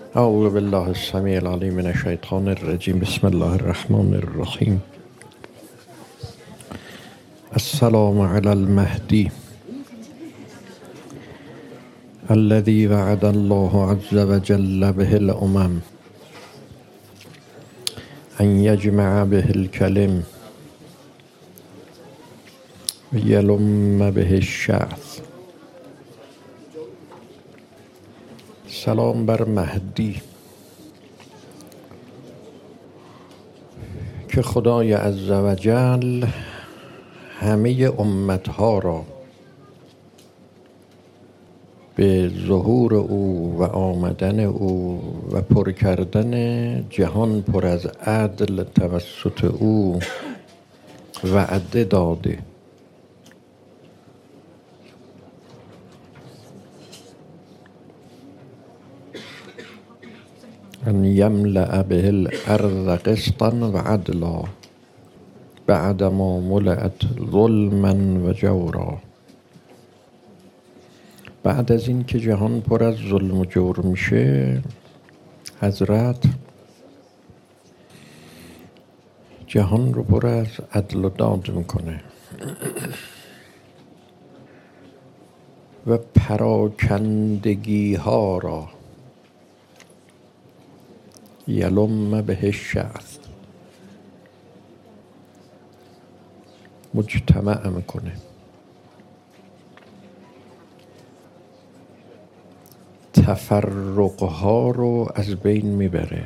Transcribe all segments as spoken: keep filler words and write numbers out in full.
اعوذ بالله السمیع العلیم من الشیطان الرجیم. بسم الله الرحمن الرحیم. السلام علی المهدی الذي وعد الله عز وجل به الامم ان یجمع به الکلم و یلم به الشعث. سلام بر مهدی که خدای عزوجل همه امتها را به ظهور او و آمدن او و پر کردن جهان پر از عدل توسط او وعده داده. ان یملأ به الارض قسطا و عدلا بعدما ملئت ظلما و جورا. بعد از این که جهان پر از ظلم و جور میشه، حضرت جهان رو پر از عدل و داد میکنه و پراکندگی ها را یلم به الشعث مجتمع میکنه. تفرقها رو از بین میبره.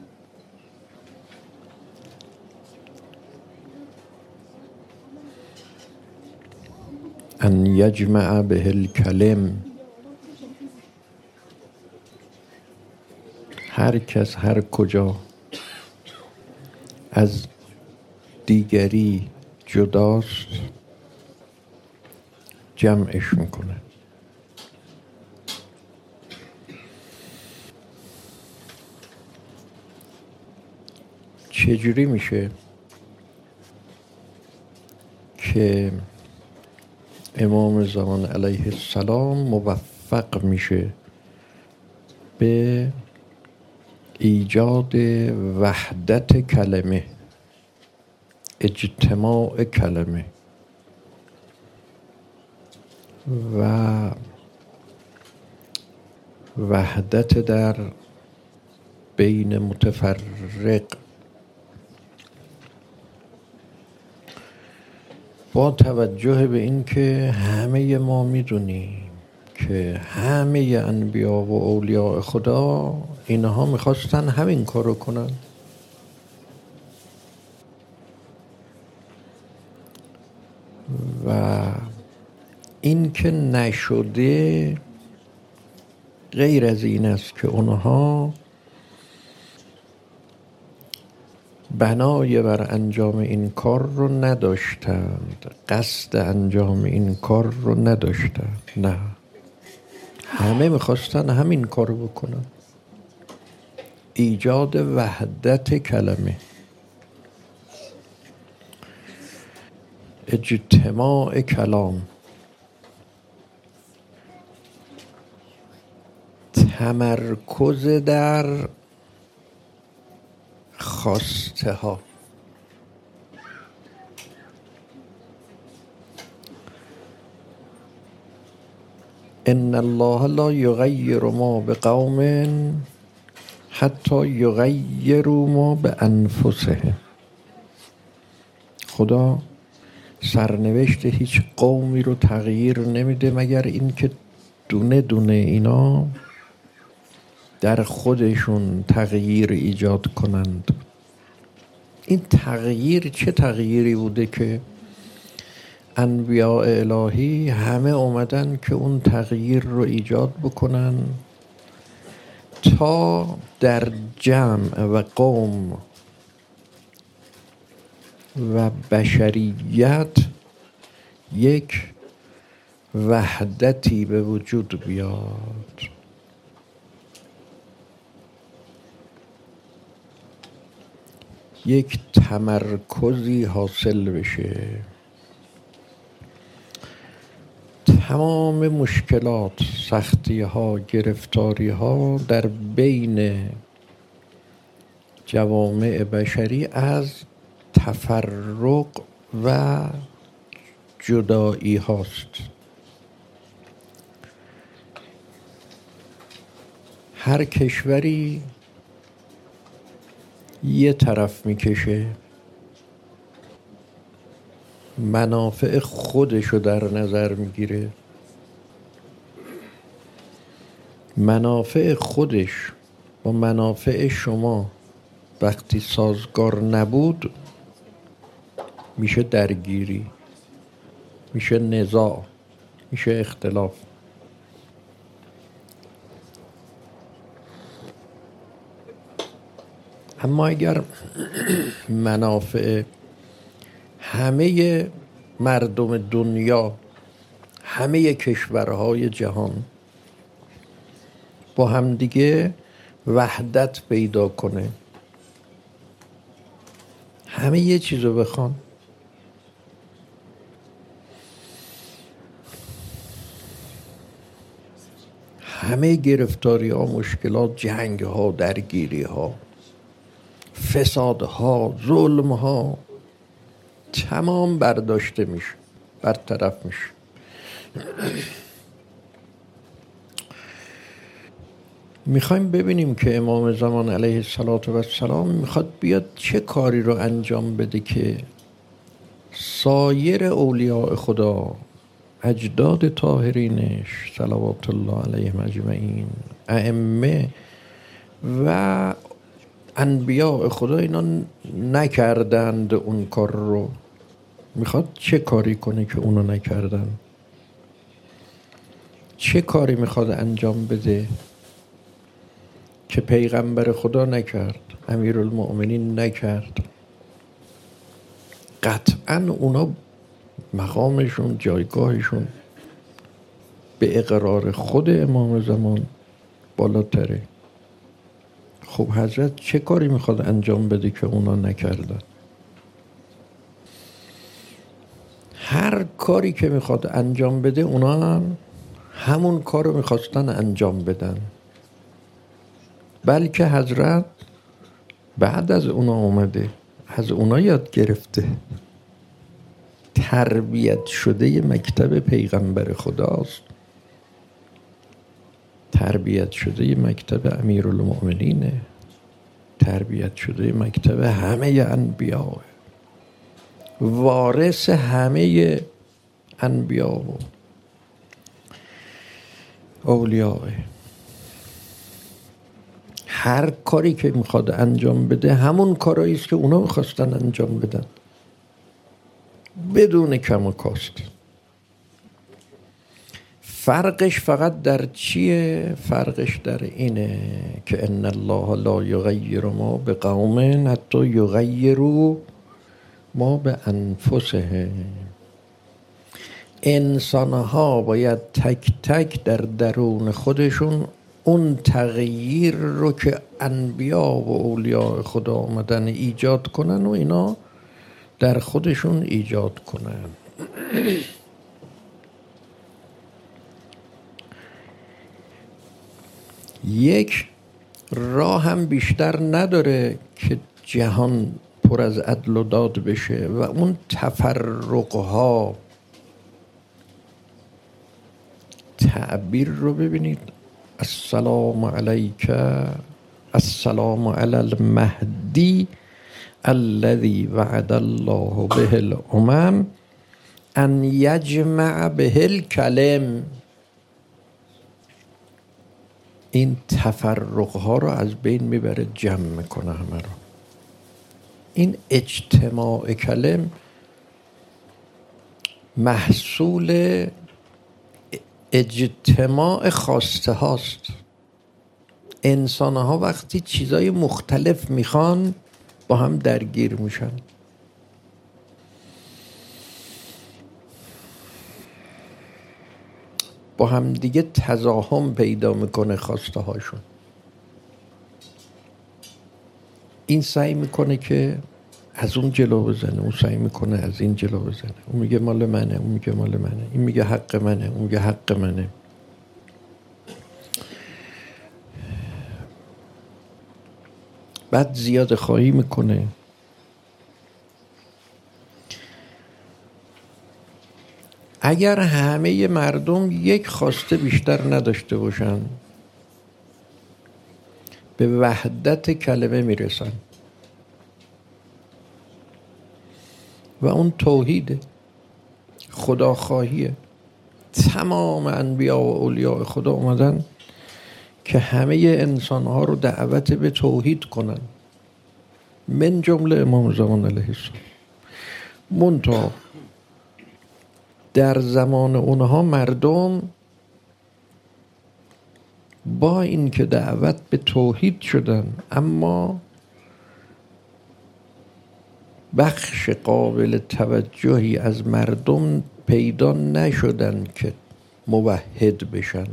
ان یجمع به الکلم، هر کس هر کجا از دیگری جداست جمعش میکنه. چجوری میشه که امام زمان علیه السلام موفق میشه به ایجاد وحدت کلمه، اجتماع کلمه و وحدت در بین متفرق، با توجه به این که همه ما میدونیم که همه انبیا و اولیاء خدا اینها میخواستن همین کارو کنن و این که نشده غیر از این است که اونها بنای بر انجام این کار رو نداشتند، قصد انجام این کار رو نداشتند. نه، همه میخواستن همین کار رو بکنن، ایجاد وحدت کلمه، اجتماع کلام، تمرکز در خواسته ها. ان الله لا یغیر ما بقوم حتی یغیروا ما بانفسهم. خدا سرنوشت هیچ قومی رو تغییر نمیده مگر اینکه دونه دونه اینا در خودشون تغییر ایجاد کنند. این تغییر چه تغییری بوده که انبیاء الهی همه اومدن که اون تغییر رو ایجاد بکنن تا در جمع و قوم و بشریت یک وحدتی به وجود بیاد. یک تمرکزی حاصل بشه. تمام مشکلات، سختی ها، گرفتاری ها در بین جوامع بشری از تفرق و جدایی هاست. هر کشوری یه طرف میکشه، منافع خودشو در نظر میگیره، منافع خودش با منافع شما وقتی سازگار نبود میشه درگیری، میشه نزاع، میشه اختلاف. اما اگر منافع همه مردم دنیا، همه کشورهای جهان با همدیگه وحدت پیدا کنه، همه یه چیزو بخوان، همه گرفتاری ها، مشکلات، جنگ ها، درگیری ها، فساد ها، ظلم ها تمام برداشته میشه، برطرف میشه. میخوایم ببینیم که امام زمان علیه السلام میخواد بیاد چه کاری رو انجام بده که سایر اولیاء خدا، اجداد طاهرینش صلوات الله علیهم اجمعین، ائمه و انبیاء خدا اینا نکردند اون کار رو. میخواد چه کاری کنه که اونو نکردن؟ چه کاری میخواد انجام بده که پیغمبر خدا نکرد، امیرالمؤمنین نکرد؟ قطعا اونا مقامشون، جایگاهشون به اقرار خود امام زمان بالاتره. خب حضرت چه کاری میخواد انجام بده که اونا نکردن؟ هر کاری که میخواد انجام بده اونا هم همون کار رو میخواستن انجام بدن، بلکه حضرت بعد از اونا اومده، از اونا یاد گرفته، تربیت شده مکتب پیغمبر خداست، تربیت شده مکتب امیرالمؤمنینه، تربیت شده مکتب همه انبیاء، وارث همه انبیاء و اولیاء. هر کاری که میخواد انجام بده همون کارایی است که اونا میخواستن انجام بدن، بدون کم و کاست. فرقش فقط در چیه؟ فرقش در اینه که ان الله لا یغیر ما بقوم حتی یغیروا ما به انفسهم. انسانها باید تک تک در درون خودشون اون تغییر رو که انبیا و اولیاء خدا آمدن ایجاد کنن و اینا در خودشون ایجاد کنن. یک راه هم بیشتر نداره که جهان پر از عدل و داد بشه و اون تفرقها. تعبیر رو ببینید: السلام علیک، السلام علی المهدی الذی وعد الله به الامم ان یجمع به الکلم. این تفرقها رو از بین میبره، جمع میکنه همه رو. این اجتماع کلم محصول اجتماع خواسته هاست. انسان ها وقتی چیزای مختلف میخوان با هم درگیر میشن. با هم دیگه تزاحم پیدا میکنه خواسته هاشون. این سعی میکنه که از اون جلو بزنه، اون سعی میکنه از این جلو بزنه، اون میگه مال منه، اون میگه مال منه، این میگه حق منه، اون میگه حق منه. بعد زیاده خواهی میکنه. اگر همه مردم یک خواسته بیشتر نداشته باشن به وحدت کلمه میرسن و اون توحیده، خداخواهیه. تمام انبیا و اولیاء خدا اومدن که همه انسانها رو دعوت به توحید کنن، من جمله امام زمان علیه السلام. منتها در زمان اونها مردم با این که دعوت به توحید شدن اما بخش قابل توجهی از مردم پیدا نشدن که موحد بشن.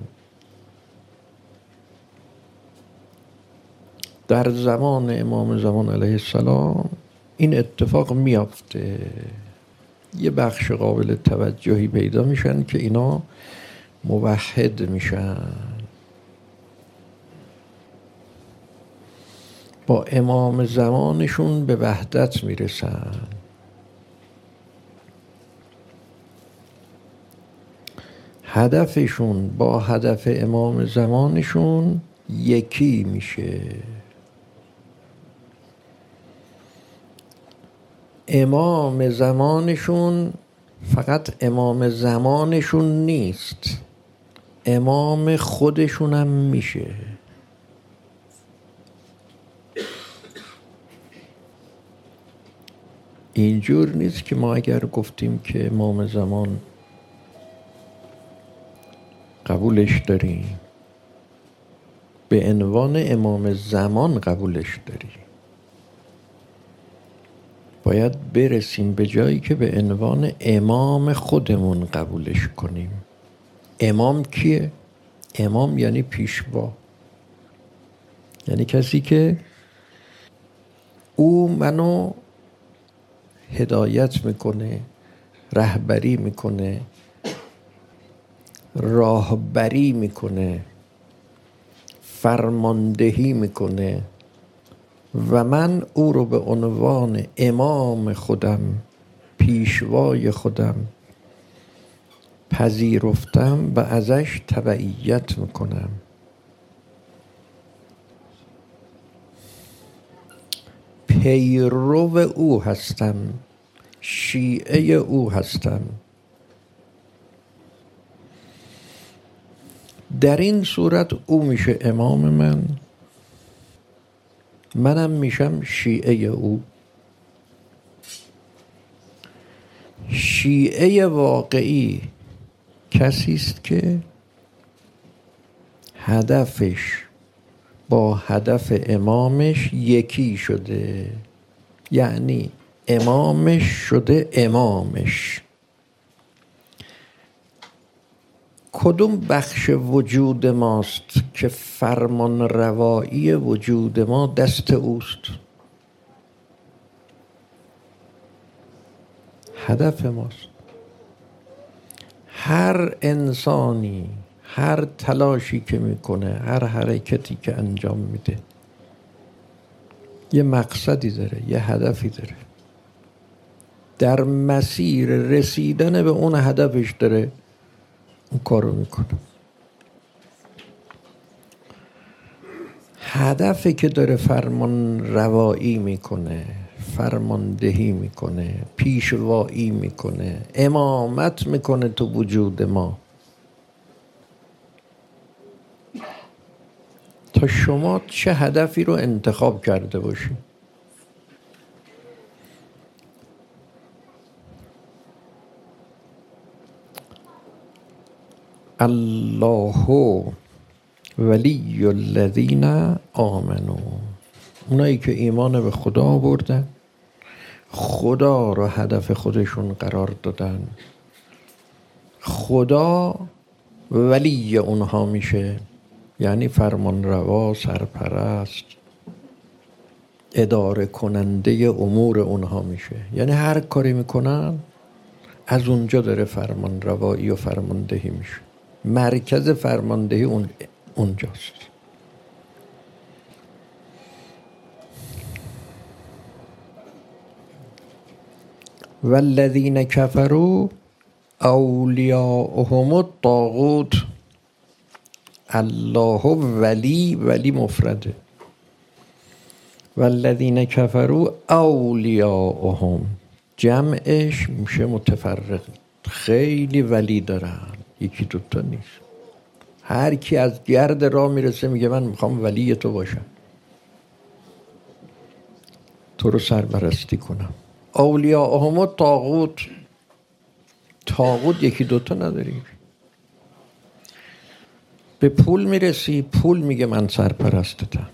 در زمان امام زمان علیه السلام این اتفاق میافته، یه بخش قابل توجهی پیدا میشن که اینا موحد میشن، با امام زمانشون به وحدت میرسن. هدفشون با هدف امام زمانشون یکی میشه. امام زمانشون فقط امام زمانشون نیست، امام خودشون هم میشه. اینجور نیست که ما اگر گفتیم که امام زمان قبولش داریم، به عنوان امام زمان قبولش داریم. باید برسیم به جایی که به عنوان امام خودمون قبولش کنیم. امام کیه؟ امام یعنی پیشوا، یعنی کسی که او منو هدایت میکنه، رهبری میکنه، راهبری میکنه، فرماندهی میکنه و من او رو به عنوان امام خودم، پیشوای خودم پذیرفتم و ازش تبعیت میکنم. پیرو او هستم، شیعه او هستم. در این صورت او میشه امام من، منم میشم شیعه او. شیعه واقعی کسی است که هدفش با هدف امامش یکی شده، یعنی امامش شده امامش. کدوم بخش وجود ماست که فرمان روایی وجود ما دست اوست؟ هدف ماست. هر انسانی هر تلاشی که میکنه، هر حرکتی که انجام میده یه مقصدی داره، یه هدفی داره، در مسیر رسیدن به اون هدفش داره اون کارو میکنه. هدفی که داره فرمان روایی میکنه، فرماندهی میکنه، پیشوایی میکنه، امامت میکنه تو وجود ما. تا شما چه هدفی رو انتخاب کرده باشی. الله ولی الذین آمنوا، اونایی که ایمان به خدا آوردن، خدا رو هدف خودشون قرار دادن، خدا ولی اونها میشه، یعنی فرمان روا، سرپرست، اداره کننده امور اونها میشه. یعنی هر کاری میکنن از اونجا داره فرمان روایی و فرماندهی میشه. مرکز فرماندهی اون اونجاست. والذین کفروا اولیاءهم الطاغوت. الله ولی، ولی مفرده. والذین کفروا اولیاءهم جمعش میشه متفرق. خیلی ولی دارن، یکی دوتا نیست. هر کی از گرد راه میرسه میگه من میخوام ولی تو باشم، تو رو سرپرستی کنم. اولیاءهم الطاغوت. طاغوت یکی دوتا نداری. به پول میرسی، پول میگه من سرپرستتم.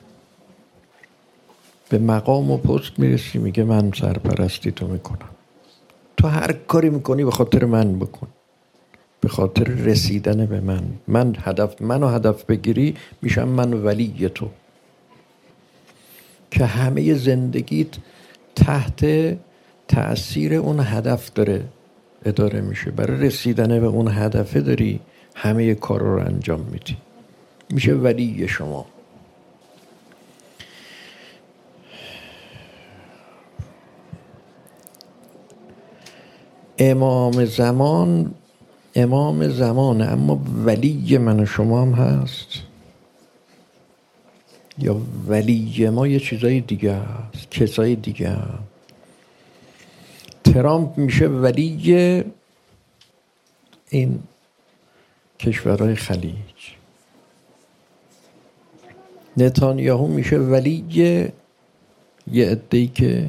به مقام و پست میرسی، میگه من سرپرستی تو میکنم. تو هر کاری میکنی به خاطر من بکن، به خاطر رسیدن به من. من هدف منو هدف بگیری میشم من ولی تو، که همه زندگیت تحت تأثیر اون هدف داره اداره میشه. برای رسیدن به اون هدفه داری همه کار رو انجام میدی، میشه ولی شما. امام زمان امام زمانه، اما ولی من و شما هم هست. یا ولی ما یه چیزای دیگه هست، کسای دیگه هم. ترامپ میشه ولی این کشورهای خلیج. نتانیاهو میشه ولی یه عده‌ای که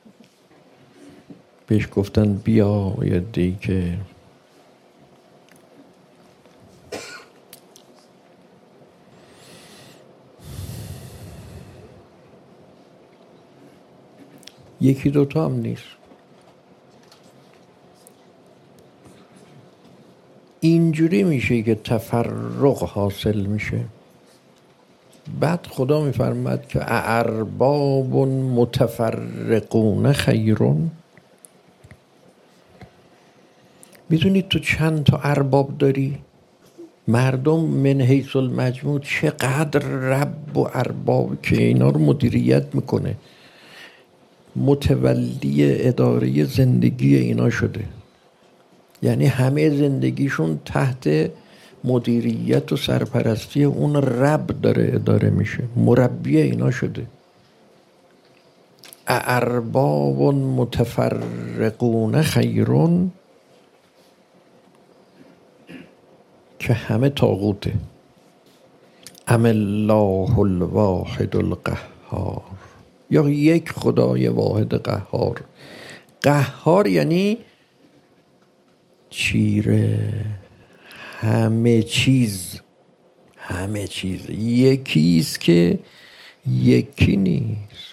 بهش گفتن بیا، یه عده‌ای که یکی دوتا هم نیست. اینجوری میشه که تفرق حاصل میشه. بعد خدا میفرماد که ارباب متفرقون خیرون. میدونی تو چند تا ارباب داری؟ مردم من حیث المجموع چقدر رب و ارباب که اینا رو مدیریت میکنه، متولی اداره زندگی اینا شده. یعنی همه زندگیشون تحت مدیریت و سرپرستی اون رب داره اداره میشه، مربی اینا شده. ارباب متفرقون خیرون، که همه طاغوته. ام الله الواحد القهار. یا یک خدای واحد قهار. قهار یعنی چیره همه چیز، همه چیز. یکیست که یکی نیست،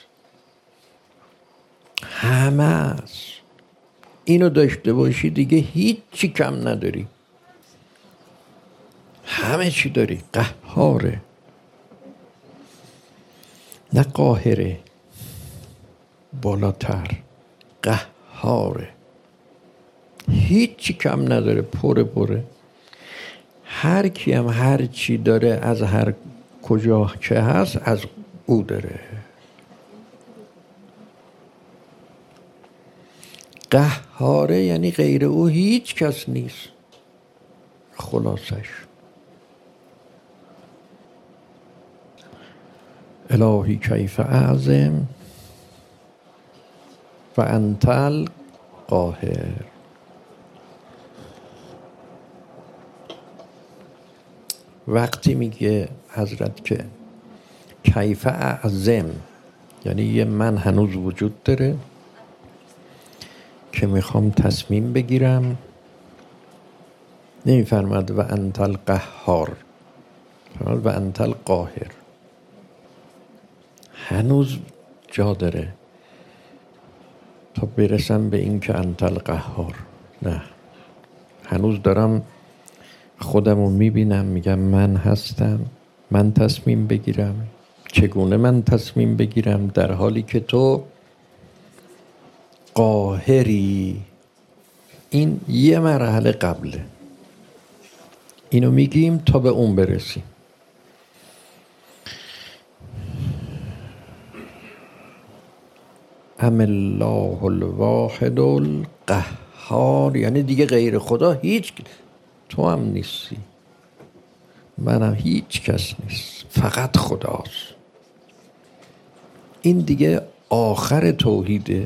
همه است. اینو داشته باشی دیگه هیچی کم نداری، همه چی داری. قهاره، نه قاهره، بالاتر. قهاره، هیچی کم نداره، پره پره. هر کی هم هر چی داره از هر کجا که هست از او داره. قهاره یعنی غیر او هیچ کس نیست. خلاصش الهی کیف اعظم و انت القاهر. وقتی میگه حضرت که کیف اعظم، یعنی یه من هنوز وجود داره که میخوام تصمیم بگیرم، نمیفرماد و انت القهار، فرماد و انت القاهر. هنوز جا داره تا برسم به این که انت القهار. نه، هنوز دارم خودمو میبینم، میگم من هستم، من تصمیم بگیرم، چگونه من تصمیم بگیرم در حالی که تو قاهری؟ این یه مرحله قبله، اینو میگیم تا به اون برسیم. ام الله الواحد القهار، یعنی دیگه غیر خدا هیچ، تو هم نیستی، منم هیچ کس نیست، فقط خداست. این دیگه آخر توحیده.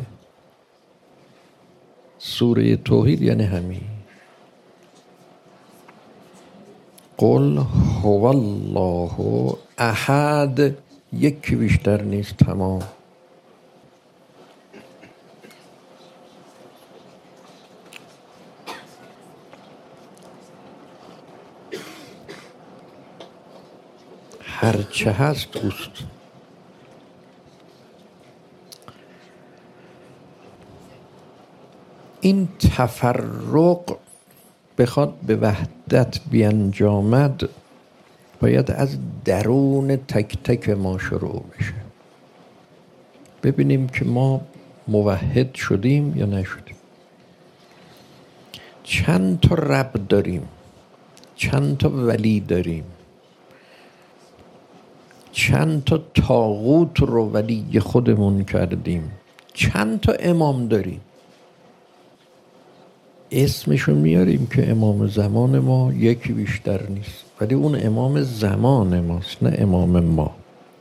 سوره توحید یعنی همین. قل هو الله احد، یکی بیشتر نیست، تمام. هرچه هست اوست. این تفرق بخواد به وحدت بیانجامد، باید از درون تک تک ما شروع بشه. ببینیم که ما موحد شدیم یا نشدیم. چند تا رب داریم، چند تا ولی داریم، چند تا طاغوت رو ولی خودمون کردیم، چند تا امام داریم، اسمشون میاریم که امام زمان ما یکی بیشتر نیست، ولی اون امام زمان ماست، نه امام ما.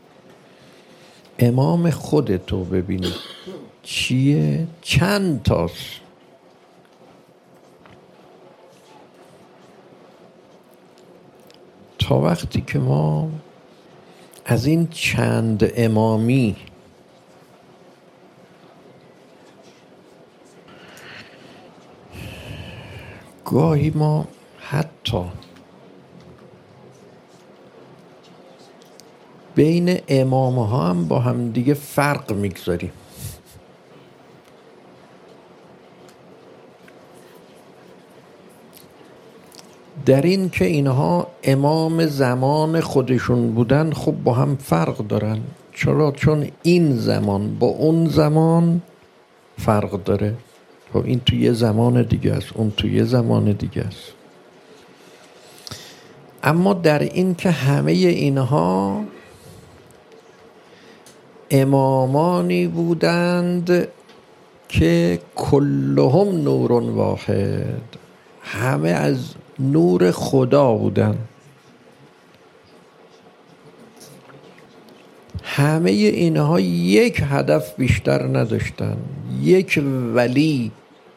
امام خودتو ببینید چیه؟ چند تاست. تا وقتی که ما از این چند امامی گاهی ما حتی بین امام ها هم با هم دیگه فرق میگذاریم. در این که اینها امام زمان خودشون بودن، خب با هم فرق دارن. چرا؟ چون این زمان با اون زمان فرق داره. خب این تو یه زمان دیگه است، اون تو یه زمان دیگه است. اما در این که همه اینها امامانی بودند که کلهم نور واحد، همه از نور خدا بودن، همه اینها یک هدف بیشتر نداشتن، یک ولی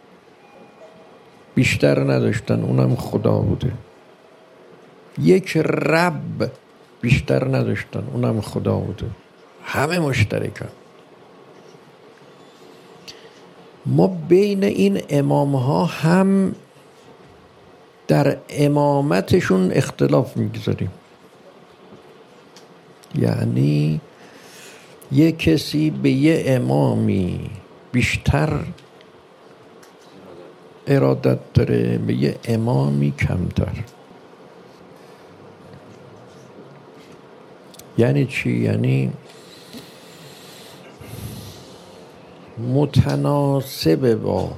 بیشتر نداشتن، اونم خدا بوده. یک رب بیشتر نداشتن، اونم خدا بوده. همه مشترکن. ما بین این امام ها هم در امامتشون اختلاف میگذاریم. یعنی یه کسی به یه امامی بیشتر ارادت داره، به یه امامی کمتر. یعنی چی؟ یعنی متناسب با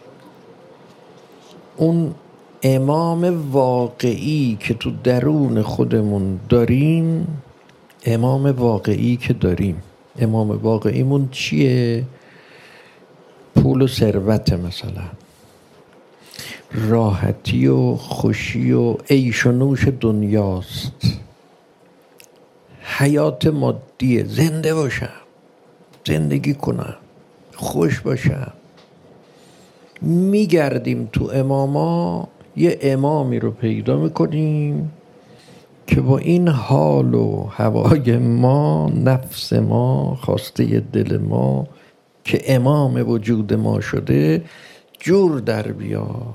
اون امام واقعی که تو درون خودمون داریم، امام واقعی که داریم، امام واقعیمون چیه؟ پول و ثروت، مثلا راحتی و خوشی و عیش و نوش دنیاست، حیات مادیه، زنده باشم، زندگی کنم، خوش باشم. میگردیم تو اماما، یه امامی رو پیدا میکنیم که با این حال و هوای ما، نفس ما، خواسته دل ما که امام وجود ما شده، جور در بیاد.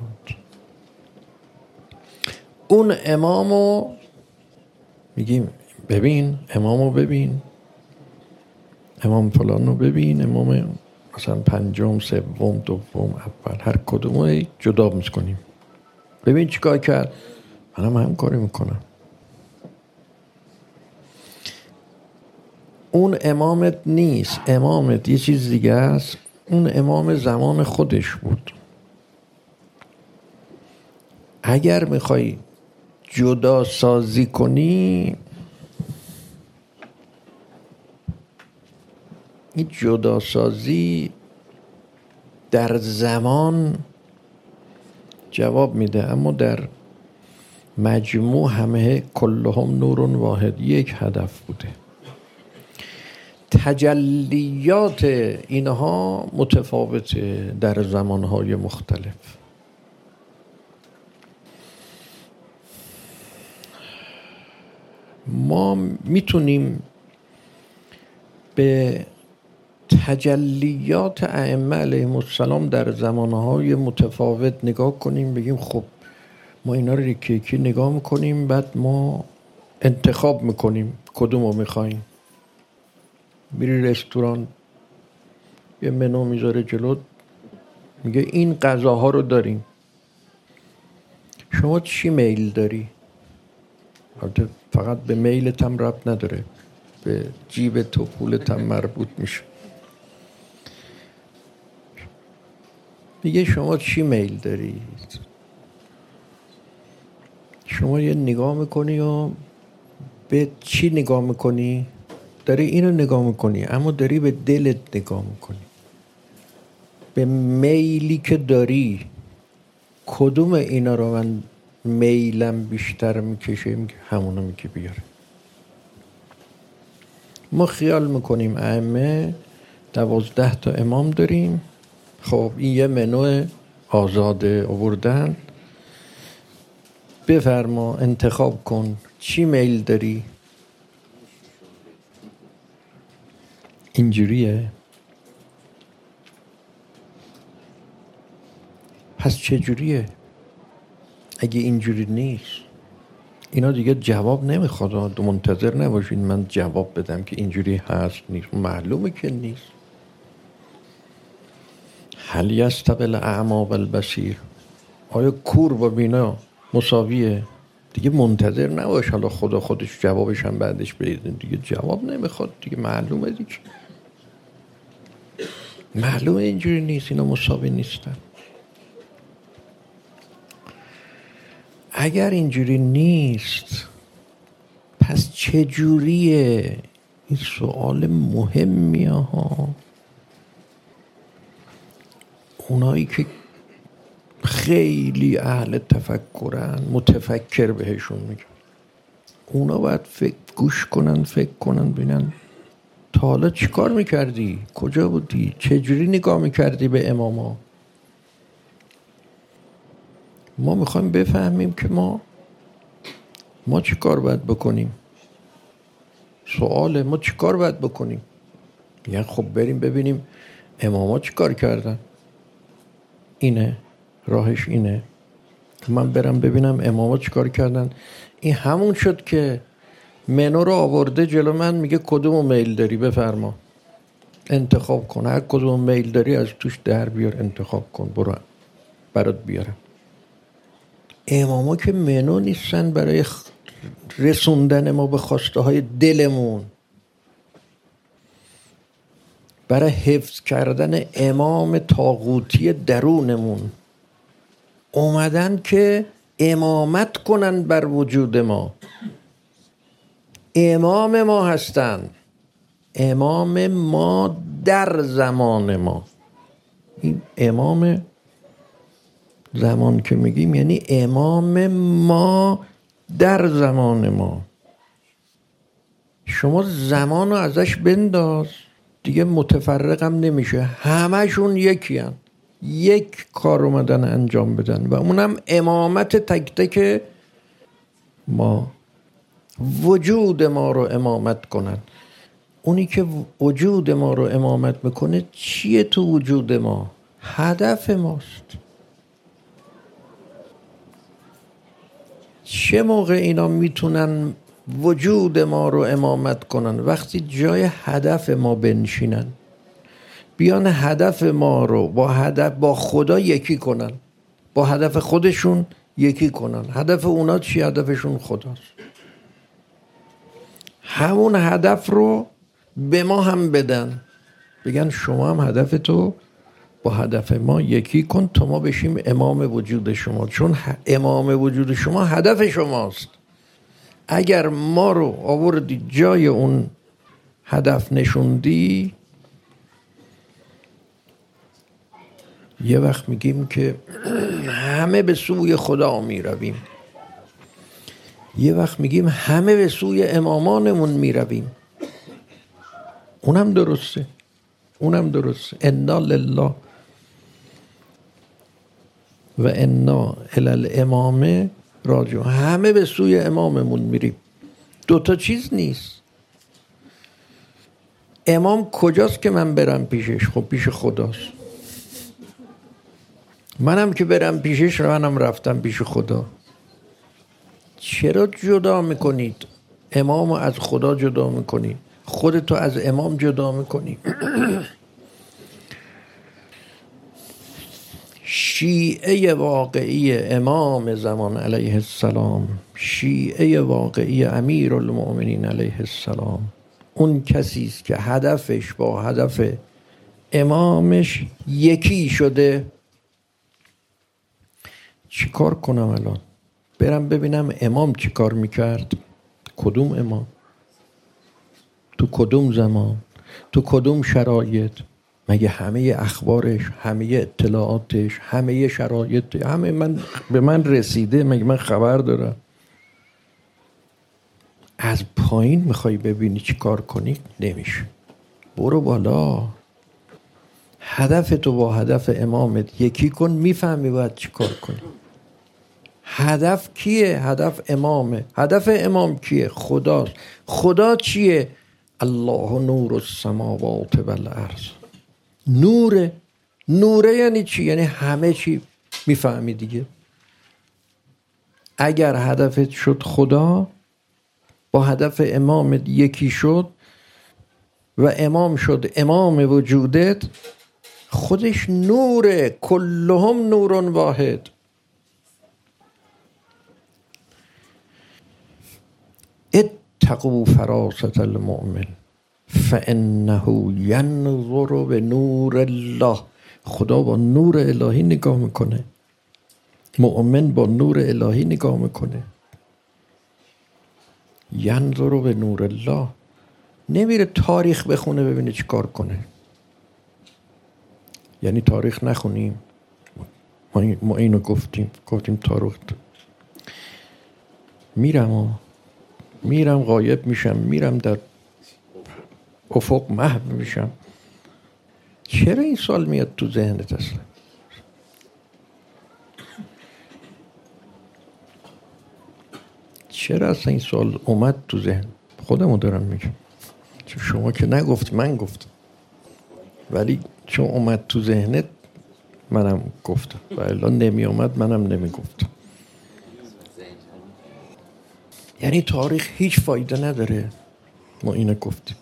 اون امامو میگیم ببین، امامو ببین، امام فلانو ببین، امام مثلا پنجم، سوم، دوم، اول، هر کدومو جدا میکنیم. ببین چیکار کرد، منم هم کاری میکنم. اون امامت نیست، امامت یه چیز دیگه است. اون امام زمان خودش بود. اگر میخوای جدا سازی کنی، این جدا سازی در زمان جواب میده، اما در مجموع همه کلهم نور واحد، یک هدف بوده. تجلیات اینها متفاوته در زمانهای مختلف. ما میتونیم به تجلیات ائمه علیهم السلام در زمانهای متفاوت نگاه کنیم، بگیم خب ما اینا رو یکی یکی نگاه میکنیم، بعد ما انتخاب میکنیم کدوم رو میخواییم. میری رستوران، یه منو میذاره جلوت، میگه این غذاها رو داریم، شما چی میل داری؟ البته فقط به میلت هم ربط نداره، به جیبت و پولت هم مربوط میشه. میگه شما چی میل داری؟ شما یه نگاه میکنی و به چی نگاه میکنی؟ داری اینو نگاه میکنی، اما داری به دلت نگاه میکنی، به میلی که داری. کدوم اینا رو من میلم بیشتر میکشه؟ میگه همونو میگه بیاره. ما خیال میکنیم ائمه دوازده تا امام داریم، خب این یه منو آزاده آوردن، بفرما انتخاب کن چی میل داری. اینجوریه؟ پس چجوریه؟ اگه اینجوری نیست، اینا دیگه جواب نمیخواد. منتظر نباشین من جواب بدم که اینجوری هست نیست، معلومه که نیست. هل یستوی الاعمی والبصیر، آیا کور با بینا مساویه؟ دیگه منتظر نباش حالا خدا خودش جوابش هم بعدش بده، دیگه جواب نمیخواد دیگه، معلومه دیگه، معلومه اینجوری نیست، اینا مساوی نیستن. اگر اینجوری نیست پس چجوریه؟ این سوال مهمیه ها. اونایی که خیلی اهل تفکرن، متفکر بهشون میگن، اونا باید فکر گوش کنن، فکر کنن، ببینن تا حالا چی کار میکردی؟ کجا بودی؟ چجوری نگاه میکردی به اماما؟ ما میخوایم بفهمیم که ما ما چی کار باید بکنیم. سواله ما چی کار باید بکنیم؟ یعنی خب بریم ببینیم اماما چی کار کردن. اینه راهش، اینه که من برم ببینم اماما چی کار کردن. این همون شد که منو رو آورده جلو من، میگه کدومو میل داری بفرما انتخاب کن، هر کدوم میل داری از توش در بیار انتخاب کن، برو برات بیارم. اماما که منو نیستن برای رسوندن ما به خواسته های دلمون، برای حفظ کردن امام طاغوتی درونمون اومدن که امامت کنن بر وجود ما. امام ما هستن، امام ما در زمان ما. این امام زمان که میگیم یعنی امام ما در زمان ما. شما زمان رو ازش بنداز دیگه متفرقم نمیشه، همشون یکی هن. یک کار اومدن انجام بدن و اونم امامت تک تک ما، وجود ما رو امامت کنن. اونی که وجود ما رو امامت میکنه چیه تو وجود ما؟ هدف ماست. چه موقع اینا میتونن وجود ما رو امامت کنن؟ وقتی جای هدف ما بنشینن، بیان هدف ما رو با هدف با خدا یکی کنن، با هدف خودشون یکی کنن. هدف اونا چی؟ هدفشون خداست. همون هدف رو به ما هم بدن، بگن شما هم هدف تو با هدف ما یکی کن تا ما بشیم امام وجود شما، چون امام وجود شما هدف شماست. اگر ما رو آوردی جای اون هدف نشوندی، یه وقت میگیم که همه به سوی خدا میرویم، یه وقت میگیم همه به سوی امامانمون میرویم. اونم درسته، اونم درسته. انا لله و انا الی الامام راجعون، همه به سوی اماممون میریم. دوتا چیز نیست. امام کجاست که من برم پیشش؟ خب پیش خداست. منم که برم پیشش، منم رفتم پیش خدا. چرا جدا میکنید؟ امامو از خدا جدا میکنید، خودتو از امام جدا میکنی. شیعه واقعی امام زمان علیه السلام، شیعه واقعی امیر المؤمنین علیه السلام، اون کسی است که هدفش با هدف امامش یکی شده. چی کار کنم الان؟ برم ببینم امام چی کار میکرد؟ کدوم امام؟ تو کدوم زمان؟ تو کدوم شرایط؟ مگه همه اخبارش، همه اطلاعاتش، همه شرایط، همه من به من رسیده؟ مگه من خبر دارم؟ از پایین میخوای ببینی چی کار کنی؟ نمیشه. برو بالا، هدف تو با هدف امامت یکی کن، میفهمی باید چی کار کنی. هدف کیه؟ هدف امامه. هدف امام کیه؟ خداست. خدا چیه؟ الله نور السماوات والارض. نوره. نوره یعنی چی؟ یعنی همه چی. میفهمی دیگه. اگر هدفت شد خدا، با هدف امامت یکی شد و امام شد امام وجودت، خودش نوره. کلهم نور واحد. اتقوا فراست المؤمن فانه ینظر بنور الله. خدا با نور الهی نگاه میکنه، مؤمن با نور الهی نگاه میکنه. ینظر بنور الله. نمیره تاریخ بخونه ببینه چی کار کنه. یعنی تاریخ نخونیم؟ ما اینو گفتیم گفتیم تاریخ میرم و میرم غایب میشم، میرم در افق محو میشم. چرا این سوال میاد تو ذهنت اصلا؟ چرا اصلا این سوال اومد تو ذهن؟ خودمو دارم میگم، چون شما که نگفتی، من گفتم، ولی چون اومد تو ذهنت منم گفتم، و الا نمی اومد منم نمی گفتم. یعنی تاریخ هیچ فایده نداره. ما اینو گفتیم.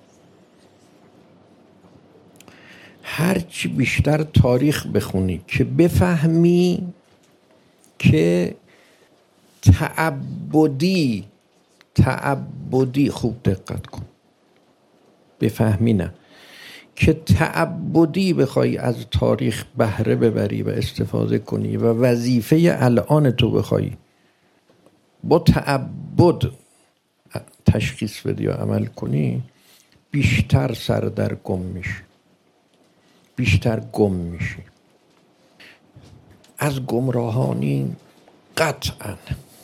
هرچی بیشتر تاریخ بخونی که بفهمی که تعبدی تعبدی خوب دقت کن، بفهمی نه که تعبدی بخوای از تاریخ بهره ببری و استفاده کنی و وظیفه الان تو بخوای با تعبد تشخیص بدی و عمل کنی، بیشتر سر در گم میشی، بیشتر گم میشی. از گمراهانی قطعا.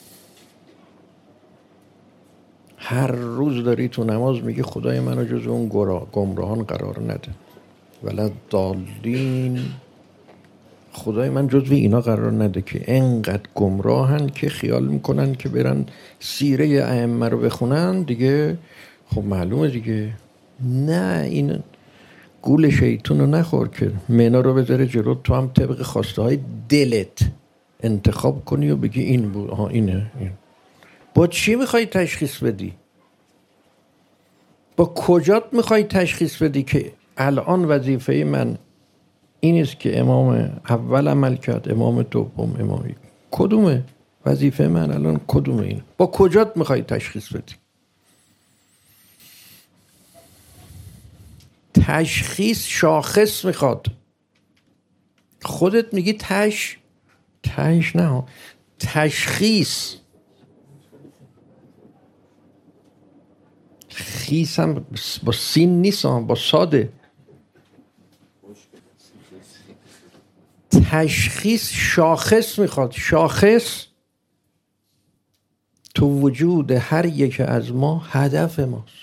هر روز داری تو نماز میگی خدای منو جز اون گمراهان قرار نده، ولا ضالین. خدای من جزو اینا قرار نده که انقدر گمراهن که خیال میکنن که برن سیره ائمه رو بخونن دیگه. خب معلومه دیگه. نه، این گول شیطون رو نخور که معنا رو بذاره جلو، تو هم طبق خواسته های دلت انتخاب کنی و بگی این بود. آها اینه. این با چی میخوای تشخیص بدی؟ با کجات میخوای تشخیص بدی که الان وظیفه من این است که امام اول عمل کرد، امام دوم، امامی کدومه؟ وظیفه من الان کدومه؟ این با کجات میخوای تشخیص بدی؟ تشخیص شاخص میخواد. خودت میگی تش تش نه تشخیص. خیس هم با سین نیست، با ساده. تشخیص شاخص میخواد. شاخص تو وجود هر یک از ما هدف ماست.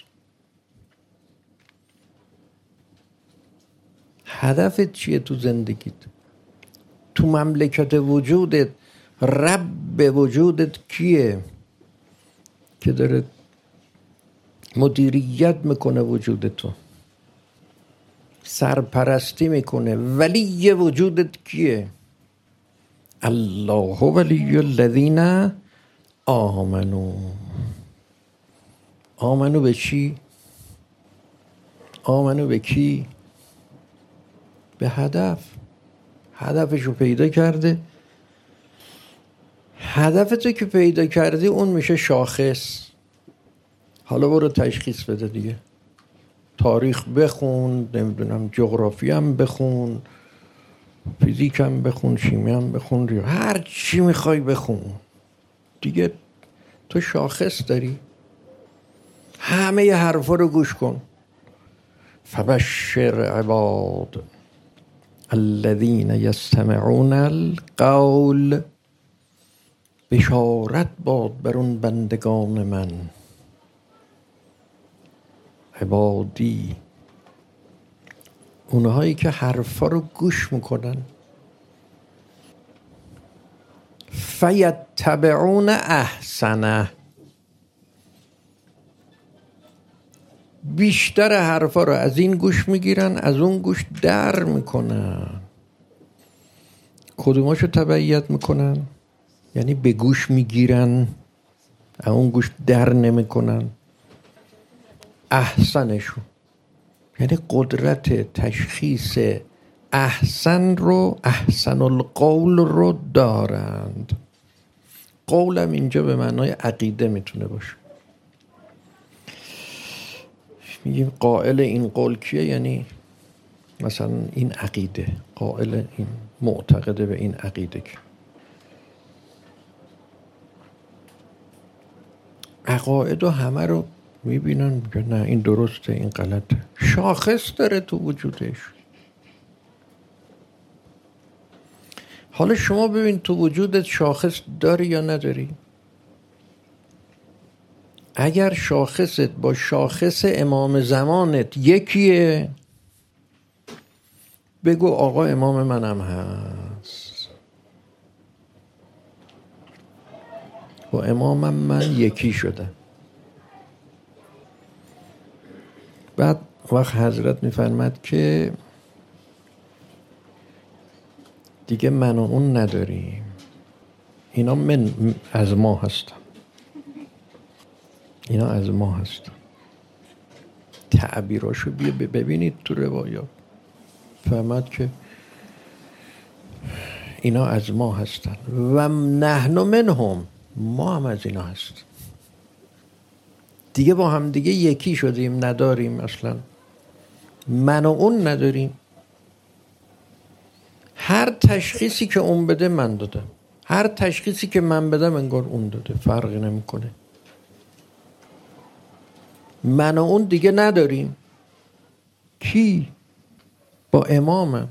هدفت چیه تو زندگیت؟ تو مملکت وجودت رب وجودت کیه که داره مدیریت میکنه وجود تو، سرپرستی میکنه؟ ولی وجودت کیه؟ الله ولی الذین آمنو. آمنو به چی؟ آمنو به کی؟ به هدف. هدفشو پیدا کرده. هدفتو که پیدا کردی اون میشه شاخص. حالا برو تشخیص بده دیگه. تاریخ بخون، نمیدونم جغرافی هم بخون، فیزیک هم بخون، شیمی هم بخون، هر چی میخوای بخون دیگه. تو شاخص داری. همه ی حرفا رو گوش کن. فبشر عباد الذین یستمعون القول. بشارت باد بر اون بندگان من، عبادی، اونهایی که حرفا رو گوش میکنن. فیتبعون احسنه. بیشتر حرفا رو از این گوش میگیرن، از اون گوش در میکنن. کدوماشو تبعیت میکنن؟ یعنی به گوش میگیرن، از اون گوش در نمیکنن. احسنشون یعنی قدرت تشخیص احسن رو، احسن القول رو دارند. قولم اینجا به معنای عقیده میتونه باشه. میگیم قائل این قول کیه؟ یعنی مثلا این عقیده، قائل این معتقده به این عقیده. که عقاید و همه رو میبینن میگن نه این درسته این غلطه. شاخص داره تو وجودش. حالا شما ببین تو وجودت شاخص داری یا نداری؟ اگر شاخصت با شاخص امام زمانت یکیه، بگو آقا امام منم هست، با امامم من یکی شدم. بعد وقت حضرت میفرماد که دیگه من و اون نداریم، اینا من از ما هستن، اینا از ما هستن. تعبیراشو بیا ببینید تو روایات. فرماد که اینا از ما هستن و نحن منهم، ما هم از اینا هستیم. دیگه با هم دیگه یکی شدیم، نداریم اصلا. من و اون نداریم. هر تشخیصی که اون بده من دادم، هر تشخیصی که من بدم انگار اون داده، فرقی نمیکنه. من و اون دیگه نداریم. کی؟ با امامم.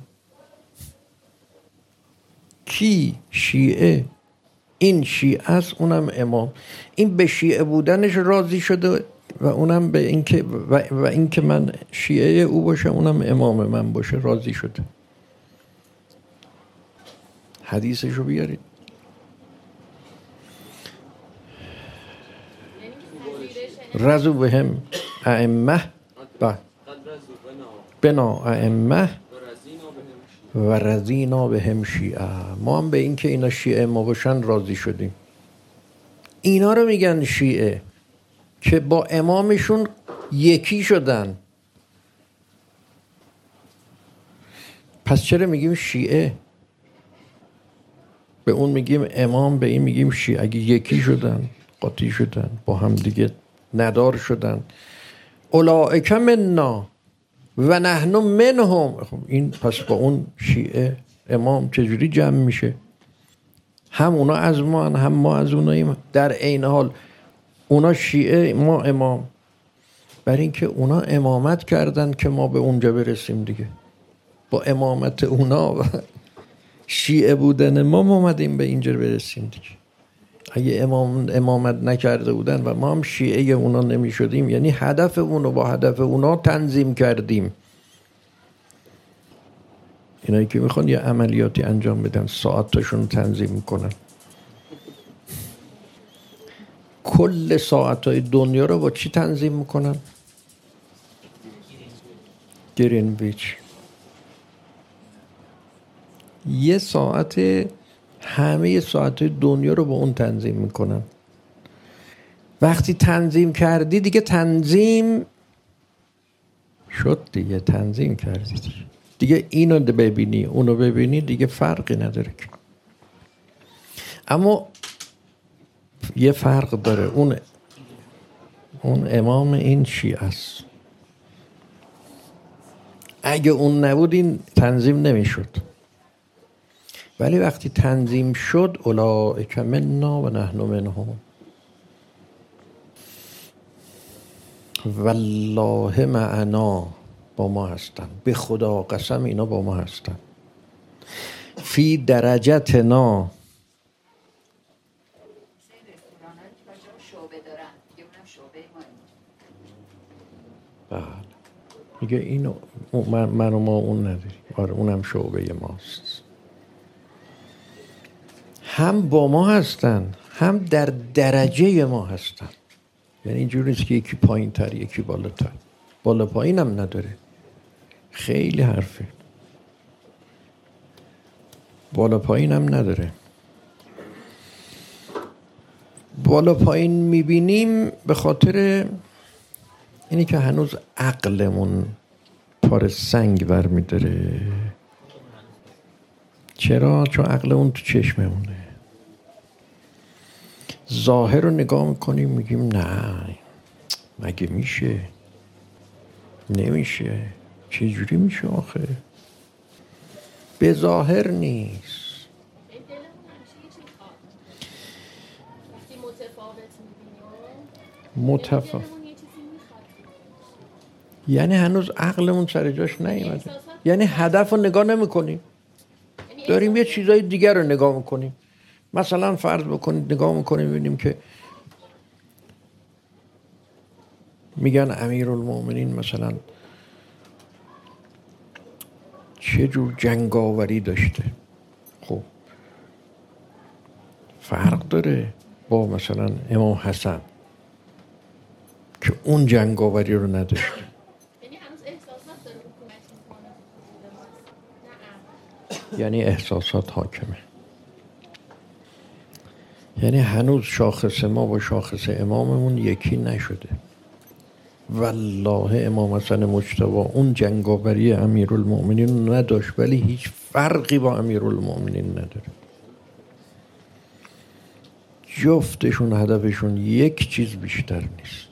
کی؟ شیعه. این شیعه است، اونم امام. این به شیعه بودنش راضی شده و اونم به این که و, و این که من شیعه او باشه، اونم امام من باشه، راضی شده. حدیثشو بیارید. رضوا بهم ائمه بنا ائمه و رضینا بهم شیعه. ما هم به این که اینا شیعه ما باشن راضی شدیم. اینا رو میگن شیعه که با امامشون یکی شدن. پس چرا میگیم شیعه؟ به اون میگیم امام، به این میگیم شیعه. اگه یکی شدن، قاطی شدن، با هم دیگه ندار شدن. اولئک منا، و نحن منهم. خب این پس با اون شیعه امام چجوری جمع میشه؟ هم اونا از ما هم ما از اوناییم در عین حال. اونا شیعه ما امام، برای اینکه اونا امامت کردن که ما به اونجا برسیم دیگه. با امامت اونا و شیعه بودن ما ما اومدیم به اینجا برسیم دیگه. اگه امام امامت نکرده بودن و ما هم شیعه اونا نمی شدیم، یعنی هدف اونو با هدف اونا تنظیم کردیم. اینایی که میخوان یه عملیاتی انجام بدن ساعتاشون تنظیم میکنن، کل ساعتهای دنیا رو با چی تنظیم میکنن؟ گرینویچ. یه ساعت همه ساعتهای دنیا رو با اون تنظیم میکنن. وقتی تنظیم کردی دیگه تنظیم شد دیگه، تنظیم کردی دیگه, دیگه اینو ببینی اونو ببینی دیگه فرقی نداره که. اما یه فرق داره، اون اون امام این شیعه است. اگه اون نبود این تنظیم نمیشد. ولی وقتی تنظیم شد اولئک منا و نحن منهم، والله معنا، با ما هستن، به خدا قسم اینا با ما هستن. فی درجتنا، بله میگه اینو من, من و ما اون نداریم. آره اونم شعبه ماست. هم با ما هستن هم در درجه ما هستن. یعنی اینجوری نیست که یکی پایین تر یکی بالاتر، بالا پایین هم نداره. خیلی حرفه، بالا پایین هم نداره. بالا پایین میبینیم به خاطر اینی که هنوز عقلمون پار سنگ برمیداره. چرا؟ چون عقلمون تو چشممونه. ظاهر رو نگاه میکنیم میگیم نه مگه میشه، نمیشه، چه جوری میشه آخه؟ به ظاهر نیست. متفاوت یعنی هنوز عقلمون سر جاش نیومده. یعنی هدف رو نگاه نمی کنیم، داریم یه چیزای دیگر رو نگاه میکنیم. مثلا فرض بکنید نگاه میکنیم ببینیم که میگن امیرالمومنین مثلا چه جور جنگاوری داشته. خب فرق داره با مثلا امام حسن که اون جنگاوری رو نداشته. یعنی احساسات حاکمه. یعنی هنوز شاخص ما با شاخص اماممون یکی نشده. والله امام حسن مجتبی اون جنگاوری امیرالمومنین نداشت، ولی هیچ فرقی با امیرالمومنین نداره. جفتشون هدفشون یک چیز بیشتر نیست.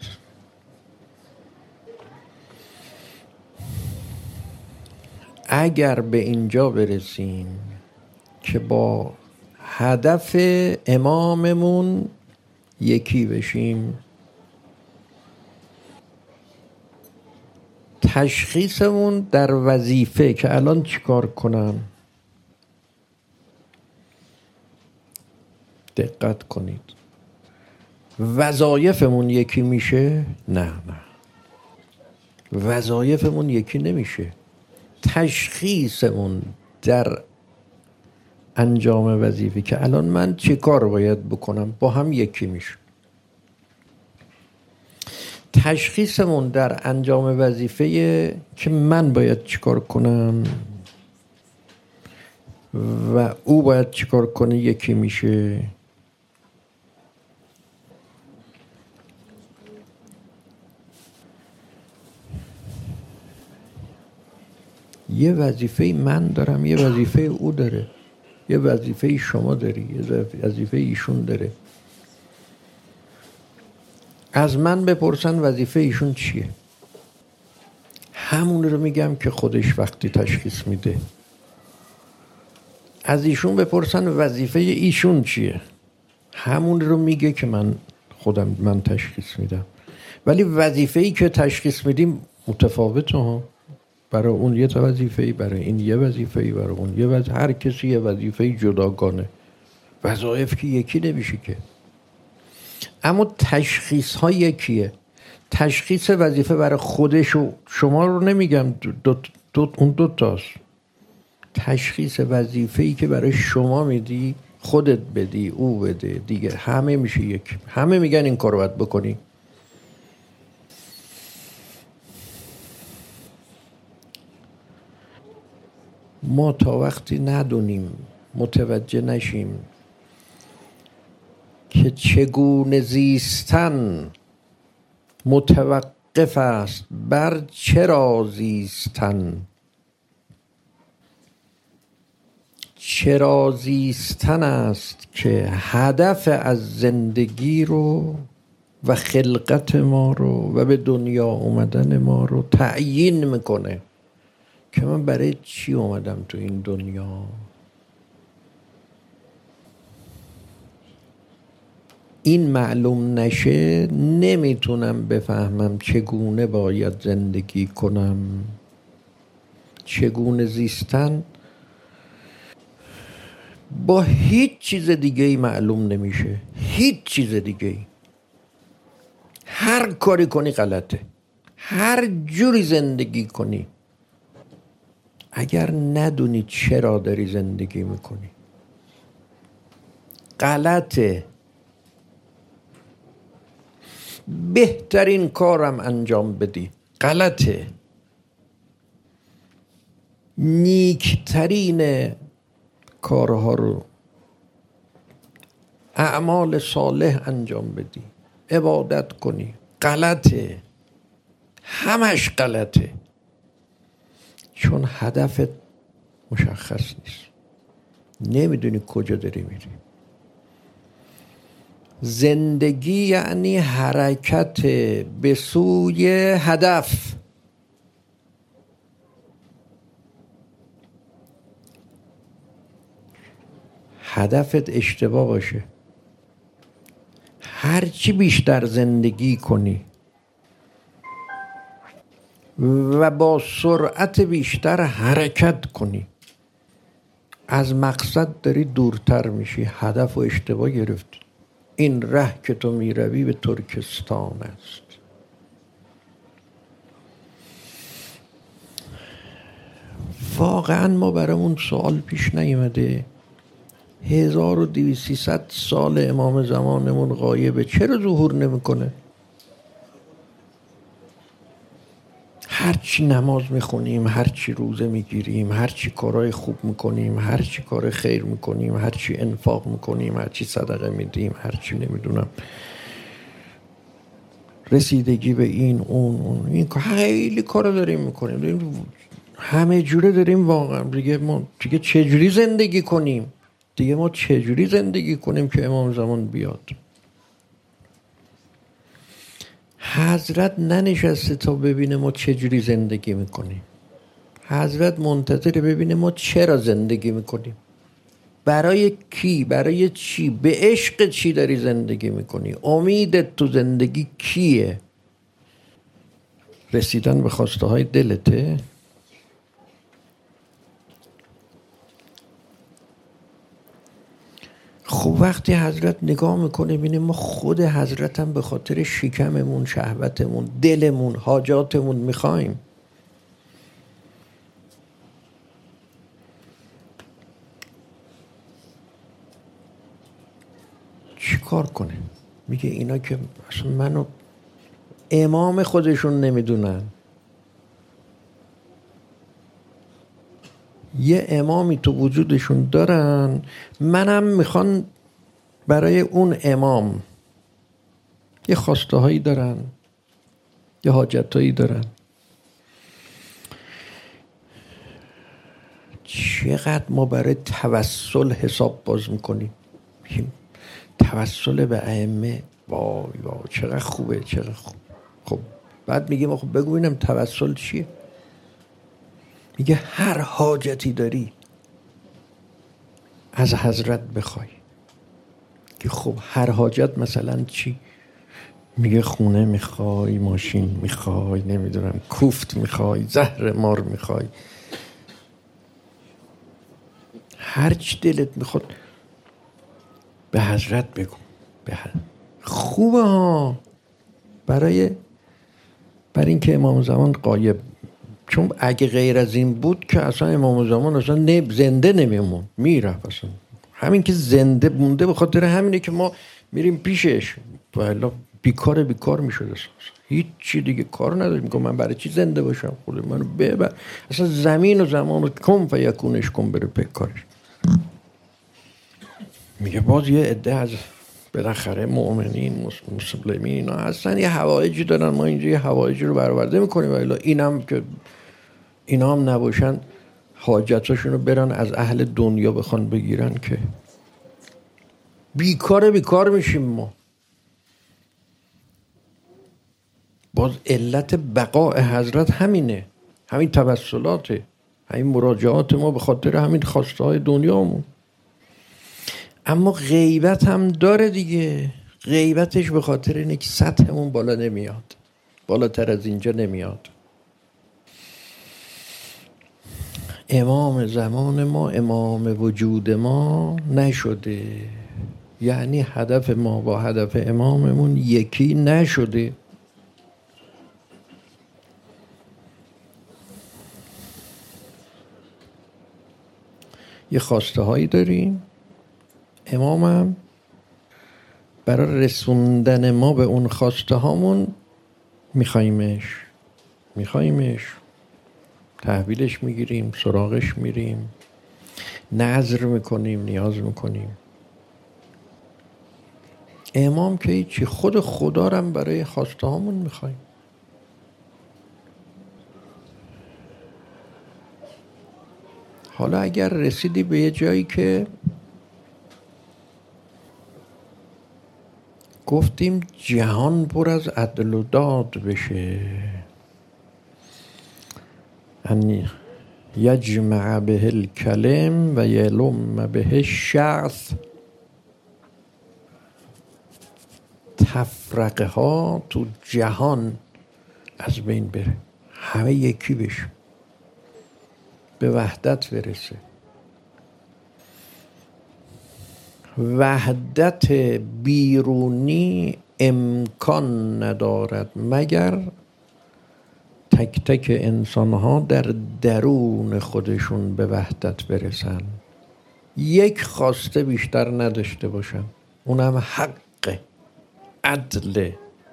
اگر به اینجا برسیم که با هدف اماممون یکی بشیم، تشخیصمون در وظیفه که الان چیکار کنم، دقت کنید، وظایفمون یکی میشه؟ نه نه، وظایفمون یکی نمیشه. تشخیصمون در انجام وظیفه که الان من چه کار باید بکنم با هم یکی میشه. تشخیصمون در انجام وظیفه که من باید چی کار کنم و او باید چی کار کنه یکی میشه. یه وظیفه من دارم، یه وظیفه او داره، یه وظیفه شما داری، یه وظیفه ایشون داره. از من بپرسن وظیفه ایشون چیه؟ همون رو میگم که خودش وقتی تشخیص میده. از ایشون بپرسن وظیفه ایشون چیه، همون رو میگه که من خودم من تشخیص میدم. ولی وظیفه‌ای که تشخیص میدیم متفاوته ها. برای اون یه وظیفه‌ای، برای این یه وظیفه‌ای، برای اون یه وظیفه، هر کسی یه وظیفه‌ای جداگانه. وظایف که یکی نمیشه که. اما تشخیص ها یکیه. تشخیص وظیفه برای خودش و شما رو نمیگم، دو دو اون دو تاست. تشخیص وظیفه‌ای که برای شما میدی، خودت بدی، او بده، دیگه همه میشه یک. همه میگن این کارو باید بکنی. ما تا وقتی ندونیم، متوجه نشیم که چگونه زیستن متوقف است بر چرا زیستن، چرا زیستن است که هدف از زندگی رو و خلقت ما رو و به دنیا اومدن ما رو تعیین میکنه که من برای چی اومدم تو این دنیا. این معلوم نشه نمیتونم بفهمم چگونه باید زندگی کنم. چگونه زیستن با هیچ چیز دیگه ای معلوم نمیشه. هیچ چیز دیگه ای. هر کاری کنی غلطه. هر جوری زندگی کنی، اگر ندونی چرا داری زندگی میکنی غلطه. بهترین کارم انجام بدی غلطه. نیکترین کارها رو، اعمال صالح انجام بدی، عبادت کنی غلطه. همش غلطه، چون هدفت مشخص نیست. نمیدونی کجا داری میری. زندگی یعنی حرکت به سوی هدف. هدفت اشتباه باشه، هرچی بیشتر زندگی کنی و با سرعت بیشتر حرکت کنی، از مقصد داری دورتر میشی. هدف و اشتباه گرفتی. این ره که تو میروی به ترکستان است. واقعا ما برامون سوال پیش نیامده هزار و دویست سیصد سال امام زمانمون غایبه، چرا ظهور نمیکنه؟ هرچی نماز میخونیم، هرچی روزه میگیریم، هرچی کارهای خوب میکنیم، هرچی کار خیر میکنیم، هرچی انفاق میکنیم، هرچی صدقه میدیم، هرچی نمیدونم رسیدگی به این اون اون این خیلی کارا داریم میکنیم، داریم همه جوره داریم. واقعا دیگه ما دیگه چجوری زندگی کنیم؟ دیگه ما چجوری زندگی کنیم که امام زمان بیاد؟ حضرت ننشسته تا ببینه ما چجوری زندگی میکنیم. حضرت منتظر ببینه ما چرا زندگی میکنیم، برای کی، برای چی، به عشق چی داری زندگی میکنی، امیدت تو زندگی کیه؟ رسیدن به خواسته های دلته؟ خب وقتی حضرت نگاه میکنه بینه ما خود حضرت هم به خاطر شکممون، شهوتمون، دلمون، حاجاتمون میخوایم، چی کار کنه؟ میگه اینا که اصلا منو امام خودشون نمیدونن. یه امامی تو وجودشون دارن، منم میخوان برای اون امام یه خواسته هایی دارن، یه حاجت هایی دارن. چقدر ما برای توسل حساب باز میکنیم. توسل به ائمه، وای وای چقدر خوبه، چقدر خوب. خب بعد میگیم خب بگو ببینم توسل چیه؟ میگه هر حاجتی داری از حضرت بخوای. که خب هر حاجت مثلا چی؟ میگه خونه میخوای، ماشین میخوای، نمیدونم کوفت میخوای، زهر مار میخوای، هر چی دلت میخواد به حضرت بگو. به حضرت. خوبه ها، برای برای اینکه امام زمان غایب، چون اگه غیر از این بود که اصلا امام زمان اصلا نه زنده نمیمون، میرفت اصلا. همین که زنده مونده به خاطر همینه که ما میریم پیشش، والا بیکار بیکار میشد اصلا. هیچ چی دیگه کار نداریم. میگم من برای چی زنده باشم؟ خود منو ببر اصلا. زمین و زمان رو کن و یکونش کن بره به کارش. میگه باز یه عده از بالاخره مؤمنین مسلمین اینا اصلا یه حوایجی دارن، ما اینجا یه حوایجی رو برآورده میکنیم، ولی اینم که اینا هم نباشن حاجتاشون رو برن از اهل دنیا بخوان بگیرن که بیکار بیکار میشیم ما. باز علت بقاء حضرت همینه، همین توسلاته، همین مراجعات ما به خاطر همین خواسته های دنیامون. اما غیبت هم داره دیگه. غیبتش به خاطر اینه که سطحمون بالا نمیاد، بالاتر از اینجا نمیاد. امام زمان ما، امام وجود ما نشده، یعنی هدف ما با هدف اماممون یکی نشده. یه خواسته هایی داریم، امامم برای رسوندن ما به اون خواسته هامون میخوایمش میخوایمش تحویلش میگیریم، سراغش میریم، نذر میکنیم، نیاز میکنیم. امام که هیچی، خود خدا رو هم برای خواسته هامون میخوایم. حالا اگر رسیدی به یه جایی که گفتیم جهان پر از عدل و داد بشه، ان یجمع به الکلم و یلم به الشعث، تفرقه ها تو جهان از بین بره، همه یکی بشه، به وحدت برسه. وحدت بیرونی امکان ندارد مگر تک تک انسان ها در درون خودشون به وحدت برسن، یک خواسته بیشتر نداشته باشن، اونم حق، عدل.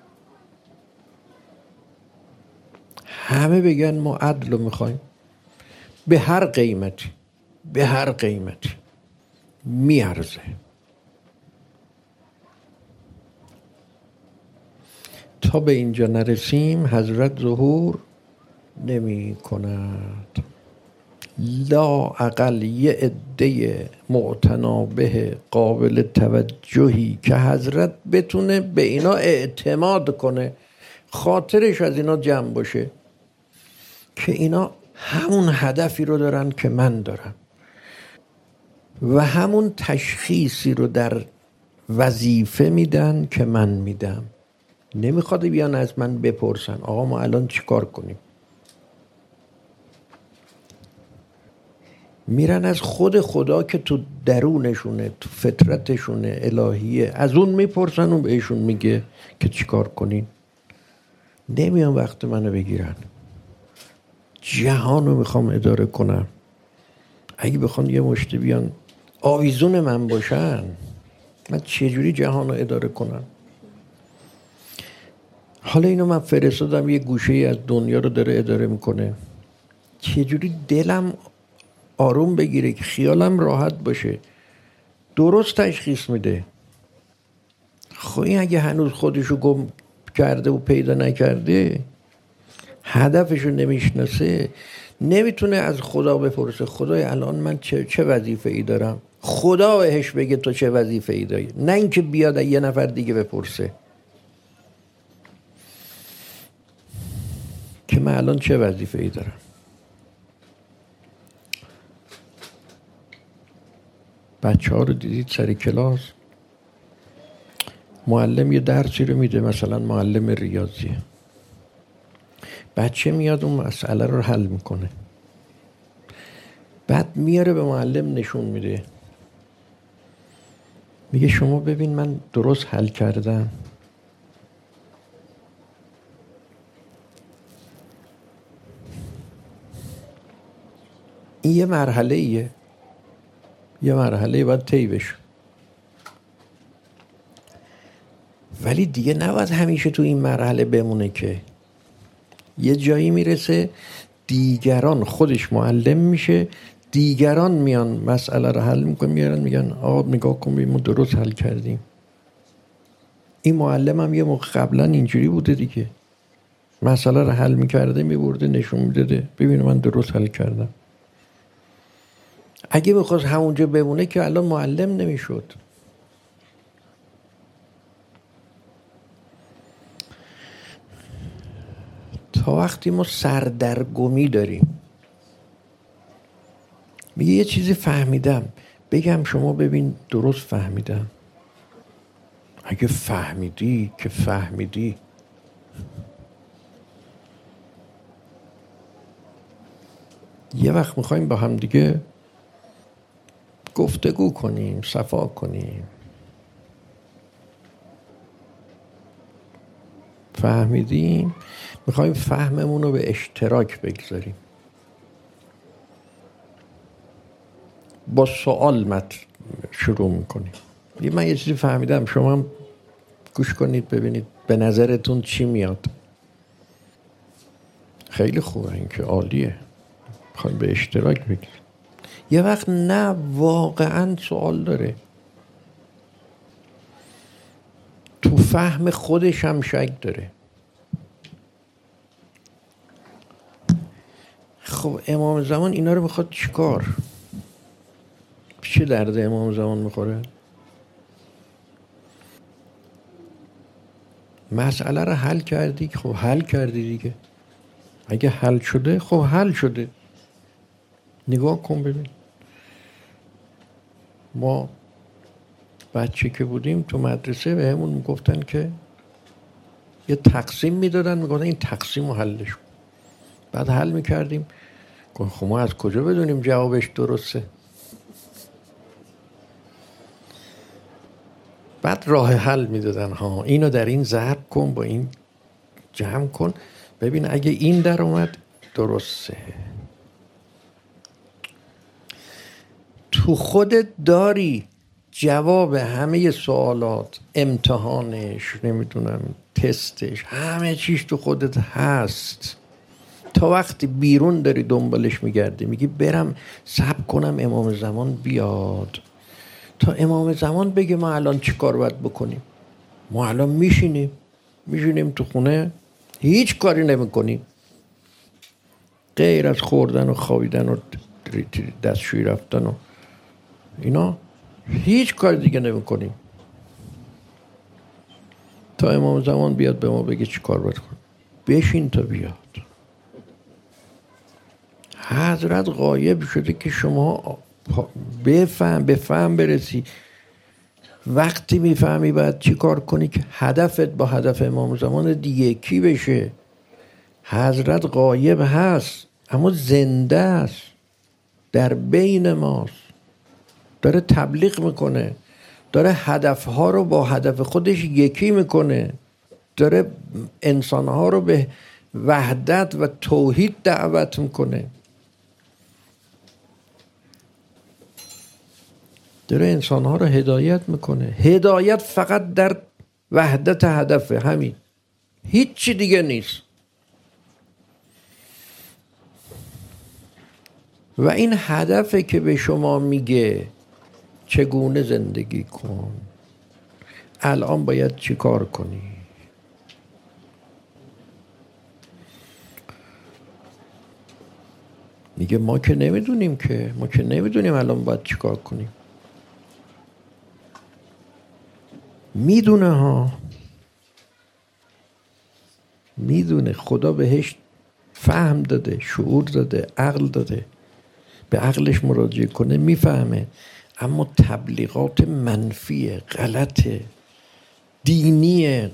همه بگن ما عدل رو میخوایم، به هر قیمتی، به هر قیمتی میارزه. تا به اینجا نرسیم حضرت ظهور نمی کند. لا اقل یه عده معتنابه قابل توجهی که حضرت بتونه به اینا اعتماد کنه، خاطرش از اینا جمع باشه که اینا همون هدفی رو دارن که من دارم و همون تشخیصی رو در وظیفه میدن که من میدم. نمیخواد بیان از من بپرسن آقا ما الان چی کار کنیم، میرن از خود خدا که تو درونشونه، تو فطرتشونه الهیه، از اون میپرسن و بهشون میگه که چی کار کنین. نمیان وقت منو بگیرن. جهان رو میخوام اداره کنم. اگه بخوان یه مشت بیان آویزون من باشن، من چجوری جهان رو اداره کنم؟ حالا اینو من فرستادم یه گوشه از دنیا رو داره اداره میکنه، چجوری دلم آروم بگیره که خیالم راحت باشه، درست تشخیص میده. خب این اگه هنوز خودشو گم کرده و پیدا نکرده، هدفشو نمیشناسه، نمیتونه از خدا بپرسه خدای الان من چه, چه وظیفه ای دارم، خدا بهش بگه تو چه وظیفه ای داری، نه اینکه بیاد یه نفر دیگه بپرسه که من الان چه وظیفه ای دارم. بچه ها رو دیدید سر کلاس معلم یه درسی رو میده، مثلا معلم ریاضیه، بچه میاد اون مسئله رو حل میکنه، بعد میاره به معلم نشون میده، میگه شما ببین من درست حل کردم. این یه مرحله ایه، یه مرحله باید طی بشه، ولی دیگه نباید همیشه تو این مرحله بمونه که یه جایی میرسه دیگران، خودش معلم میشه، دیگران میان مسئله رو حل میکنن، میارن میگن آقا نگاه کن ما درست حل کردیم. این معلم هم یه موقع قبلا اینجوری بوده دیگه، مسئله رو حل میکرده میبرده نشون میداده ببین من درست حل کردم. اگه بخواست همونجا بمونه که الان معلم نمیشد. تا وقتی ما سردرگمی داریم، میگه یه چیزی فهمیدم بگم شما ببین درست فهمیدم. اگه فهمیدی که فهمیدی. یه وقت میخوایم با هم دیگه گفتگو کنیم، صفا کنیم، فهمیدیم، میخوایم فهممون رو به اشتراک بگذاریم. با سوال مت شروع میکنیم. من یه چیزی فهمیدم شما هم گوش کنید ببینید به نظرتون چی میاد. خیلی خوبه، این که عالیه، میخوایم به اشتراک بگذاریم. یه وقت نه واقعا سوال داره، تو فهم خودش هم شک داره. خب امام زمان اینا رو میخواد چیکار؟ چه درد امام زمان میخوره؟ مسئله رو حل کردی، خب حل کردی دیگه. اگه حل شده خب حل شده. نگاه کن ببین، ما بچه که بودیم تو مدرسه به همون میگفتن که یه تقسیم میدادن، میگفتن این تقسیم رو حلش کن. بعد حل میکردیم، خب ما از کجا بدونیم جوابش درسته؟ بعد راه حل میدادن، ها اینو در این ضرب کن با این جمع کن ببین اگه این در اومد درسته. تو خودت داری جواب همه سوالات، امتحانش، نمیدونم تستش، همه چیش تو خودت هست. تا وقتی بیرون داری دنبالش میگردی، میگی برم صبر کنم امام زمان بیاد تا امام زمان بگه ما الان چی کار باید بکنیم. ما الان میشینیم میشینیم تو خونه هیچ کاری نمی کنیم غیر از خوردن و خوابیدن و دستشویی رفتن و اینا، هیچ کار دیگه نمی کنیم تا امام زمان بیاد به ما بگه چی کار باید کنیم. بشین تا بیاد. حضرت غایب شده که شما بفهم بفهم برسی. وقتی میفهمی باید چی کار کنی که هدفت با هدف امام زمان دیگه کی بشه. حضرت غایب هست اما زنده است، در بین ماست، داره تبلیغ میکنه، داره هدفها رو با هدف خودش یکی میکنه، داره انسانها رو به وحدت و توحید دعوت میکنه، داره انسانها رو هدایت میکنه. هدایت فقط در وحدت هدفه، همین، هیچ چی دیگه نیست. و این هدفه که به شما میگه چگونه زندگی کن، الان باید چی کار کنی. میگه ما که نمیدونیم که ما که نمیدونیم الان باید چی کار کنیم. میدونه ها، میدونه. خدا بهش فهم داده، شعور داده، عقل داده. به عقلش مراجعه کنه میفهمه. اما تبلیغات منفی، غلط، دینیه،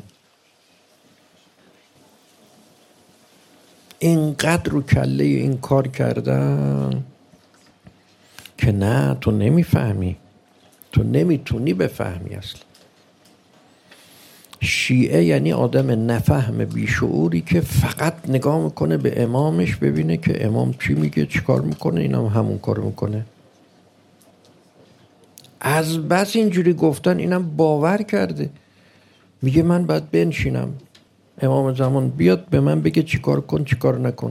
اینقدر رو کله این کار کردن که نه، تو نمیفهمی، تو نمیتونی بفهمی. اصلا شیعه یعنی آدم نفهم بیشعوری که فقط نگاه میکنه به امامش ببینه که امام چی میگه، چی کار میکنه، اینم هم همون کار میکنه. از بس اینجوری گفتن اینم باور کرده، میگه من باید بنشینم امام زمان بیاد به من بگه چی کار کن چی کار نکن.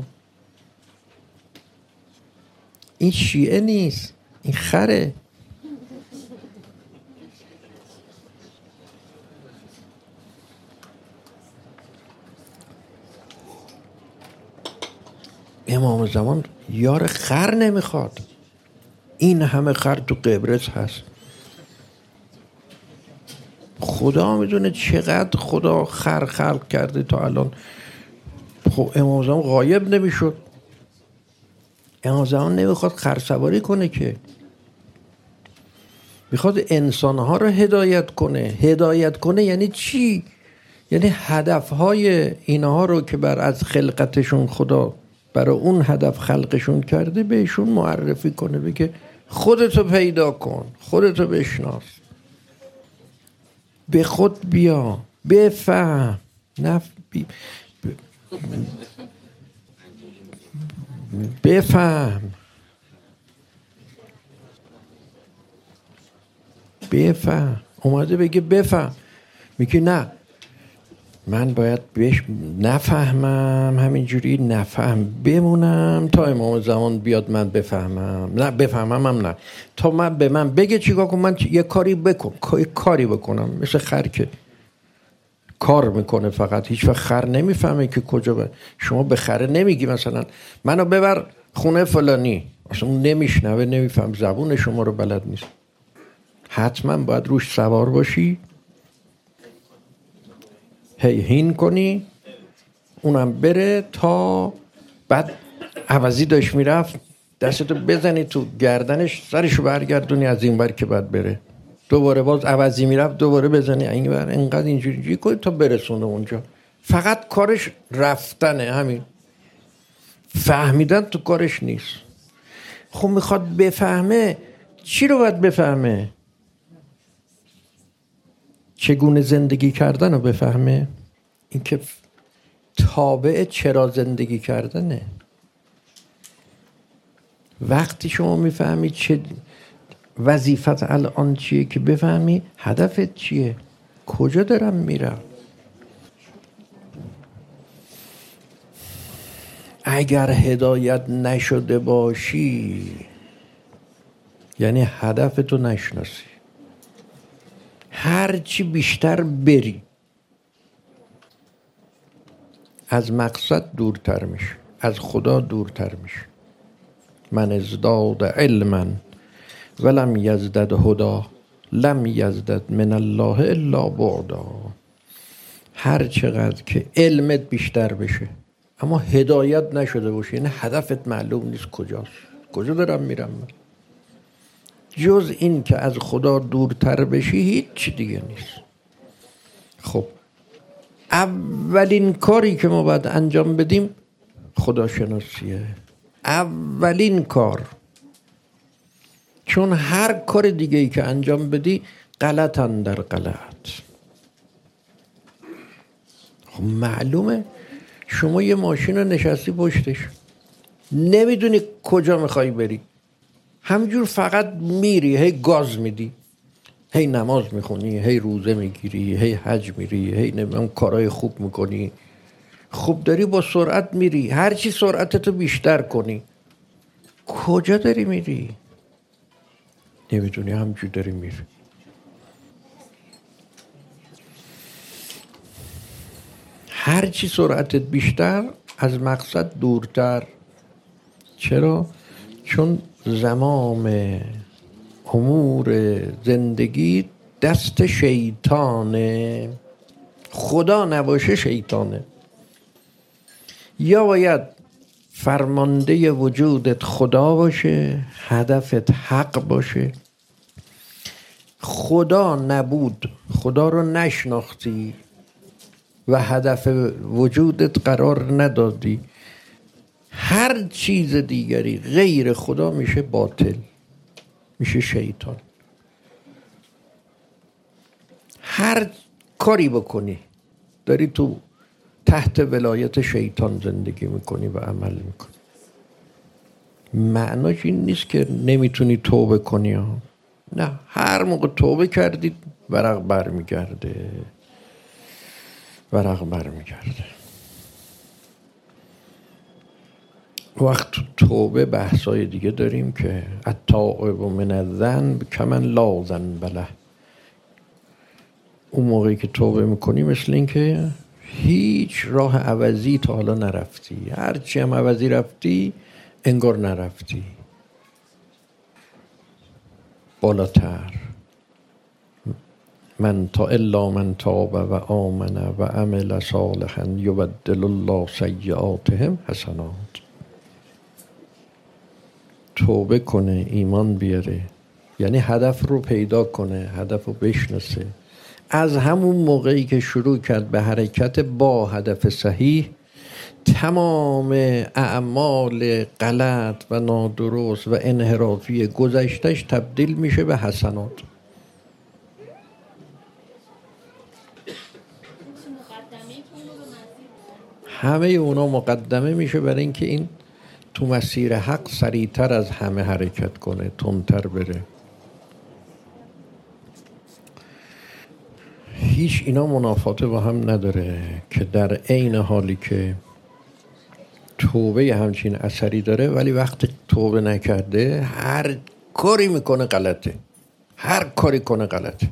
این شیعه نیست، این خره. امام زمان یار خر نمیخواد. این همه خر تو قبرس هست، خدا میدونه چقدر خدا خر خلق کرده تا الان. خب امام زمان غایب نمیشد، امام زمان نمیخواد خر سواری کنه که، میخواد انسانها رو هدایت کنه. هدایت کنه یعنی چی؟ یعنی هدفهای اینها رو که بر از خلقتشون خدا برای اون هدف خلقشون کرده بهشون معرفی کنه، بگه خودتو پیدا کن، خودتو بشناس، به خود بیا، بفهم، نف... بی... بفهم بفهم اومده بگه بفهم، میگه نه من باید بهش نفهمم، همینجوری نفهم بمونم تا امام زمان بیاد من بفهمم. نه بفهمم هم نه، تا من به من بگه چیکار کنم، من یه کاری بکن، یه کاری بکنم. مثل خر که کار میکنه فقط، هیچ وقت خر نمیفهمه که کجا به شما به خره نمیگی مثلا منو ببر خونه فلانی، اصلا اون نمیشنوه، نمیفهم، زبون شما رو بلد نیست. حتما باید روش سوار باشی، هی هین کنی اونم بره، تا بعد عوضی داشت میرفت دستتو بزنی تو گردنش، سرشو برگردونی از این ور که بعد بره، دوباره باز عوضی میرفت دوباره بزنی این ور، اینقدر اینجوری اینجوری کنی تا برسونه اونجا. فقط کارش رفتنه، همین. فهمیدن تو کارش نیست. خب میخواد بفهمه، چی رو باید بفهمه؟ چگونه زندگی کردن رو بفهمه. این که تابع چرا زندگی کردنه. وقتی شما میفهمی چه وظیفت الان چیه که بفهمی هدفت چیه، کجا دارم میرم. اگر هدایت نشده باشی یعنی هدفتو نشناسی، هر چی بیشتر بری از مقصد دورتر میشه، از خدا دورتر میشه. من ازداد علما ولم یزدد هدا لم یزدد من الله الا بعدا. هر چقدر که علمت بیشتر بشه اما هدایت نشده باشه، یعنی هدفت معلوم نیست کجاست، کجا دارم میرم من، جز این که از خدا دورتر بشی هیچ دیگه نیست. خب اولین کاری که ما باید انجام بدیم خداشناسیه، اولین کار. چون هر کار دیگه ای که انجام بدی غلط اندر غلط. خب معلومه شما یه ماشین رو نشستی پشتش، نمیدونی کجا میخوای بری، همینجور فقط میری، هی گاز میدی، هی نماز میخونی، هی روزه میگیری، هی حج میری، هی نمیدونم کارهای خوب میکنی. خوب داری با سرعت میری، هرچی سرعتتو بیشتر کنی، کجا داری میری؟ نمیدونی، همینجور داری میری. هرچی سرعتت بیشتر از مقصد دورتر. چرا؟ چون زمام امور زندگی دست شیطانه، خدا نباشه شیطانه. یا باید فرمانده وجودت خدا باشه، هدفت حق باشه، خدا نبود، خدا رو نشناختی و هدف وجودت قرار ندادی، هر چیز دیگری غیر خدا میشه باطل، میشه شیطان. هر کاری بکنی داری تو تحت ولایت شیطان زندگی میکنی و عمل میکنی. معناش این نیست که نمیتونی توبه کنی ها. نه، هر موقع توبه کردید ورق بر میگرده، ورق بر میگرده. وقت توبه بحثای دیگه داریم که التائب من الذنب کمن لا ذنب له. اون موقعی که توبه میکنی مثل این که هیچ راه عوضی تا حالا نرفتی، هرچی هم عوضی رفتی انگار نرفتی. بالاتر من تا الا من تاب و آمن و عمل صالحا یبدل الله سیئاتهم حسنات. توبه کنه، ایمان بیاره، یعنی هدف رو پیدا کنه، هدف رو بشناسه. از همون موقعی که شروع کرد به حرکت با هدف صحیح، تمام اعمال غلط و نادرست و انحرافی گذشتش تبدیل میشه به حسنات. همه اونا مقدمه میشه برای اینکه این تو مسیر حق سریعتر از همه حرکت کنه، تندتر بره. هیچ اینا منافات با هم نداره که در عین حالی که توبه همچین اثری داره، ولی وقتی توبه نکرده هر کاری میکنه غلطه، هر کاری کنه غلطه،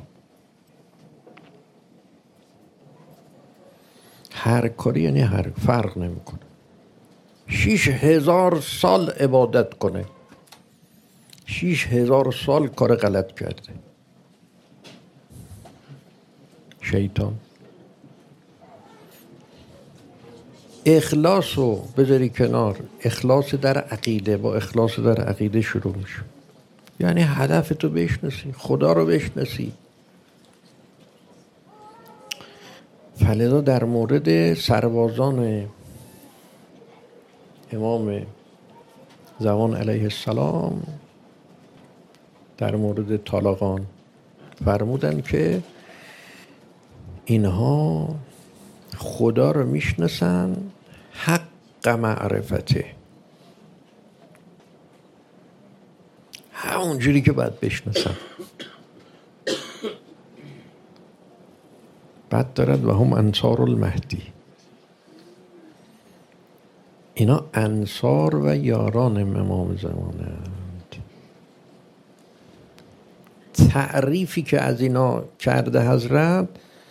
هر کاری یعنی هر فرق نمیکنه. شیش هزار سال عبادت کنه، شیش هزار سال کار غلط کرده. شیطان. اخلاص رو بذاری کنار، اخلاص در عقیده، با اخلاص در عقیده شروع میشه. یعنی هدف تو بشناسی، خدا رو بشناسی. فلذا در مورد سربازان امام زمان علیه السلام، در مورد طالقان فرمودن که اینها خدا رو میشناسن حق معرفته، همون جوری که باید بشناسن. بعد دارد و هم انصار المهدی، اینا انصار و یاران امام زمانند. تعریفی که از اینا کرده حضرت،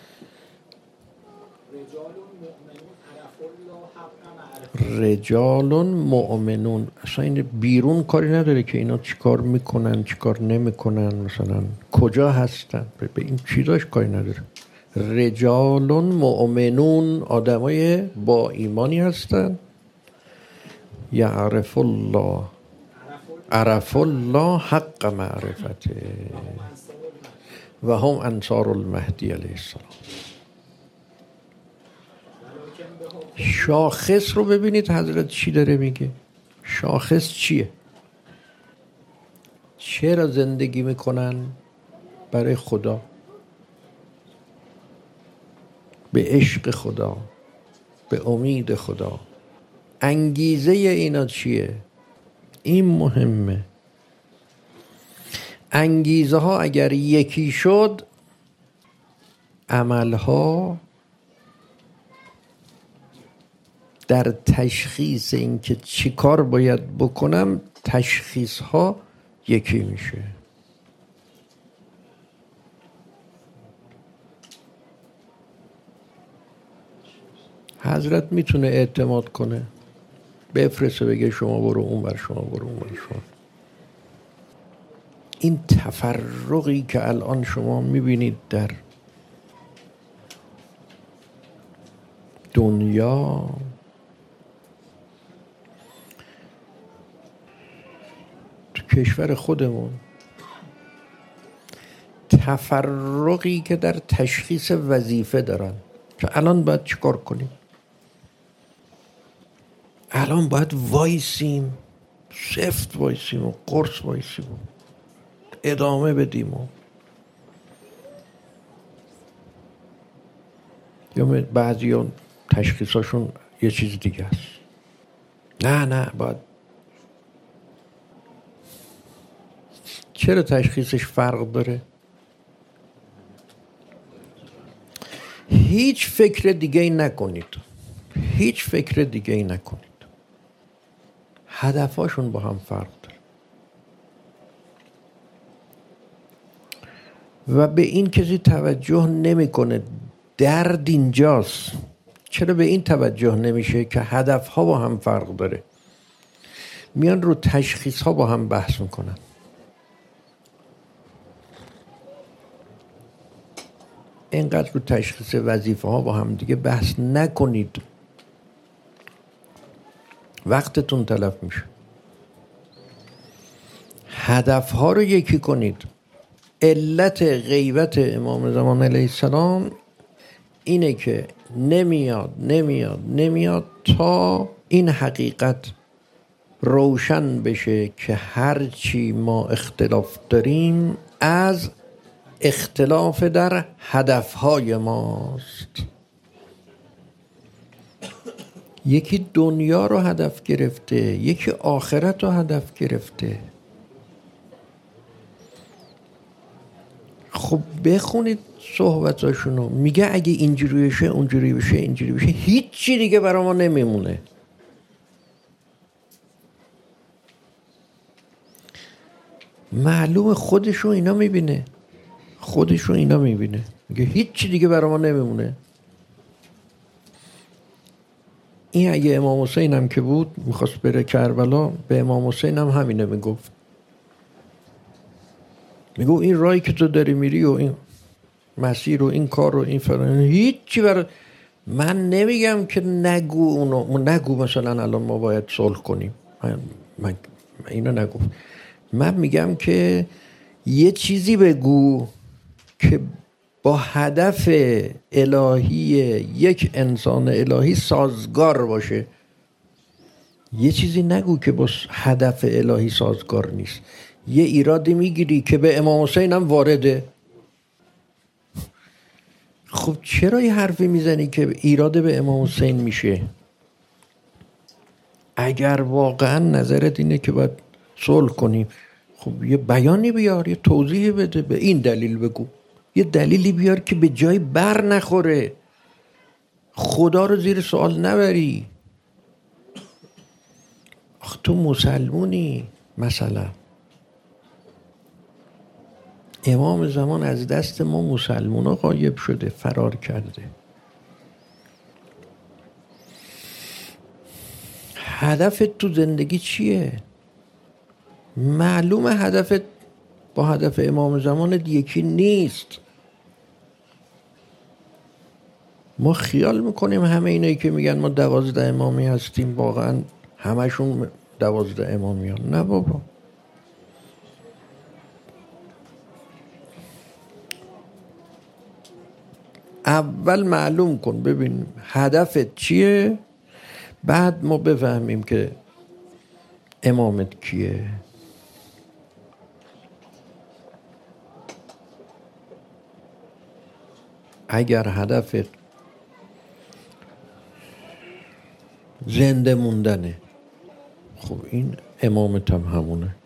رجال مؤمنون، اصلا این بیرون کاری نداره که اینا چیکار میکنن چیکار نمیکنن، مثلا کجا هستن، به این چیزاش کاری نداره. رجال مؤمنون، آدمای با ایمانی هستن. یعرف الله، عرف الله حق معرفته و هم انصار المهدی علیه السلام. شاخص رو ببینید حضرت چی داره میگه. شاخص چیه؟ چرا زندگی میکنن؟ برای خدا، به عشق خدا، به امید خدا. انگیزه اینا چیه؟ این مهمه. انگیزه ها اگر یکی شد، عملها در تشخیص این که چی کار باید بکنم، تشخیص ها یکی میشه. حضرت میتونه اعتماد کنه، بفرسته بگه شما برو اون بر، شما برو اون بر. شما این تفرقی که الان شما میبینید در دنیا، تو کشور خودمون تفرقی که در تشخیص وظیفه دارن که الان باید چیکار کنیم، الان باید وایسیم، سفت وایسیم و قرص وایسیم و ادامه بدیم و یا بعضی ها تشخیصاشون یه چیز دیگه است. نه نه باید. چرا تشخیصش فرق داره؟ هیچ فکر دیگه ای نکنید، هیچ فکر دیگه ای نکنید، هدفاشون با هم فرق داره و به این کسی توجه نمیکنه. درد اینجاست. چرا به این توجه نمیشه که هدفها با هم فرق داره؟ میان رو تشخیص ها با هم بحث میکنن. اینقدر رو تشخیص وظیفه ها با هم دیگه بحث نکنید، وقتتون تلف میشه. هدف ها رو یکی کنید. علت غیبت امام زمان علیه السلام اینه که نمیاد نمیاد نمیاد تا این حقیقت روشن بشه که هرچی ما اختلاف داریم از اختلاف در هدفهای ماست. یکی دنیا رو هدف گرفته، یکی آخرت رو هدف گرفته. خب بخونید صحبتاشونو، میگه اگه اینجوری بشه اونجوری بشه اینجوری بشه هیچی دیگه برای ما نمیمونه. معلوم خودشو اینا میبینه، خودشو اینا میبینه، میگه هیچی دیگه برای ما نمیمونه. این اگه امام حسین هم که بود میخواست بره کربلا، به امام حسین هم همینه میگفت، میگو این راهی که تو داری میری و این مسیر و این کار و این فران هیچی برای من. نمیگم که نگو اونو، نگو مثلا الان ما باید صلح کنیم، من, من اینو نگو. من میگم که یه چیزی بگو که با هدف الهی یک انسان الهی سازگار باشه. یه چیزی نگو که با هدف الهی سازگار نیست. یه ایرادی میگیری که به امام حسین هم وارده. خب چرا یه حرفی میزنی که ایراد به امام حسین میشه؟ اگر واقعا نظرت اینه که باید صلح کنیم، خب یه بیانی بیار، یه توضیح بده، به این دلیل بگو، یه دلیلی بیار که به جای بر نخوره، خدا رو زیر سوال نبری. آخ تو مسلمونی. مثلا امام زمان از دست ما مسلمونا غایب شده، فرار کرده. هدفت تو زندگی چیه؟ معلومه هدفت با هدف امام زمان یکی نیست. ما خیال میکنیم همه اینایی که میگن ما دوازده امامی هستیم واقعا همشون دوازده امامی هستیم. نه بابا. اول معلوم کن ببین هدفت چیه، بعد ما بفهمیم که امامت کیه. اگر هدفت زنده موندنه، خب این امامت هم همونه.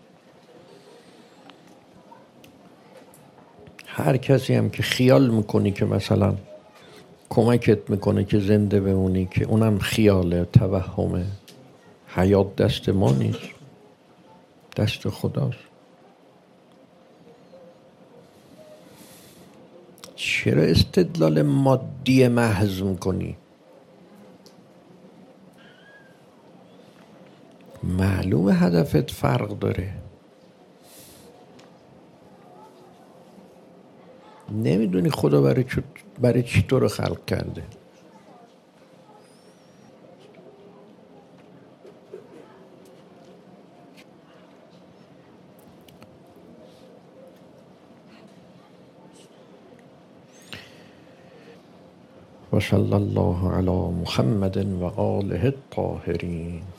هر کسی هم که خیال میکنی که مثلا کمکت میکنه که زنده بمونی، که اونم خیاله، توهمه. حیات دست ما نیست، دست خداست. چرا استدلال مادی محض میکنی؟ معلومه هدفت فرق داره. نمیدونی خدا برای چی برای چی تو رو خلق کرده. و صلی الله علی محمد و آله الطاهرین.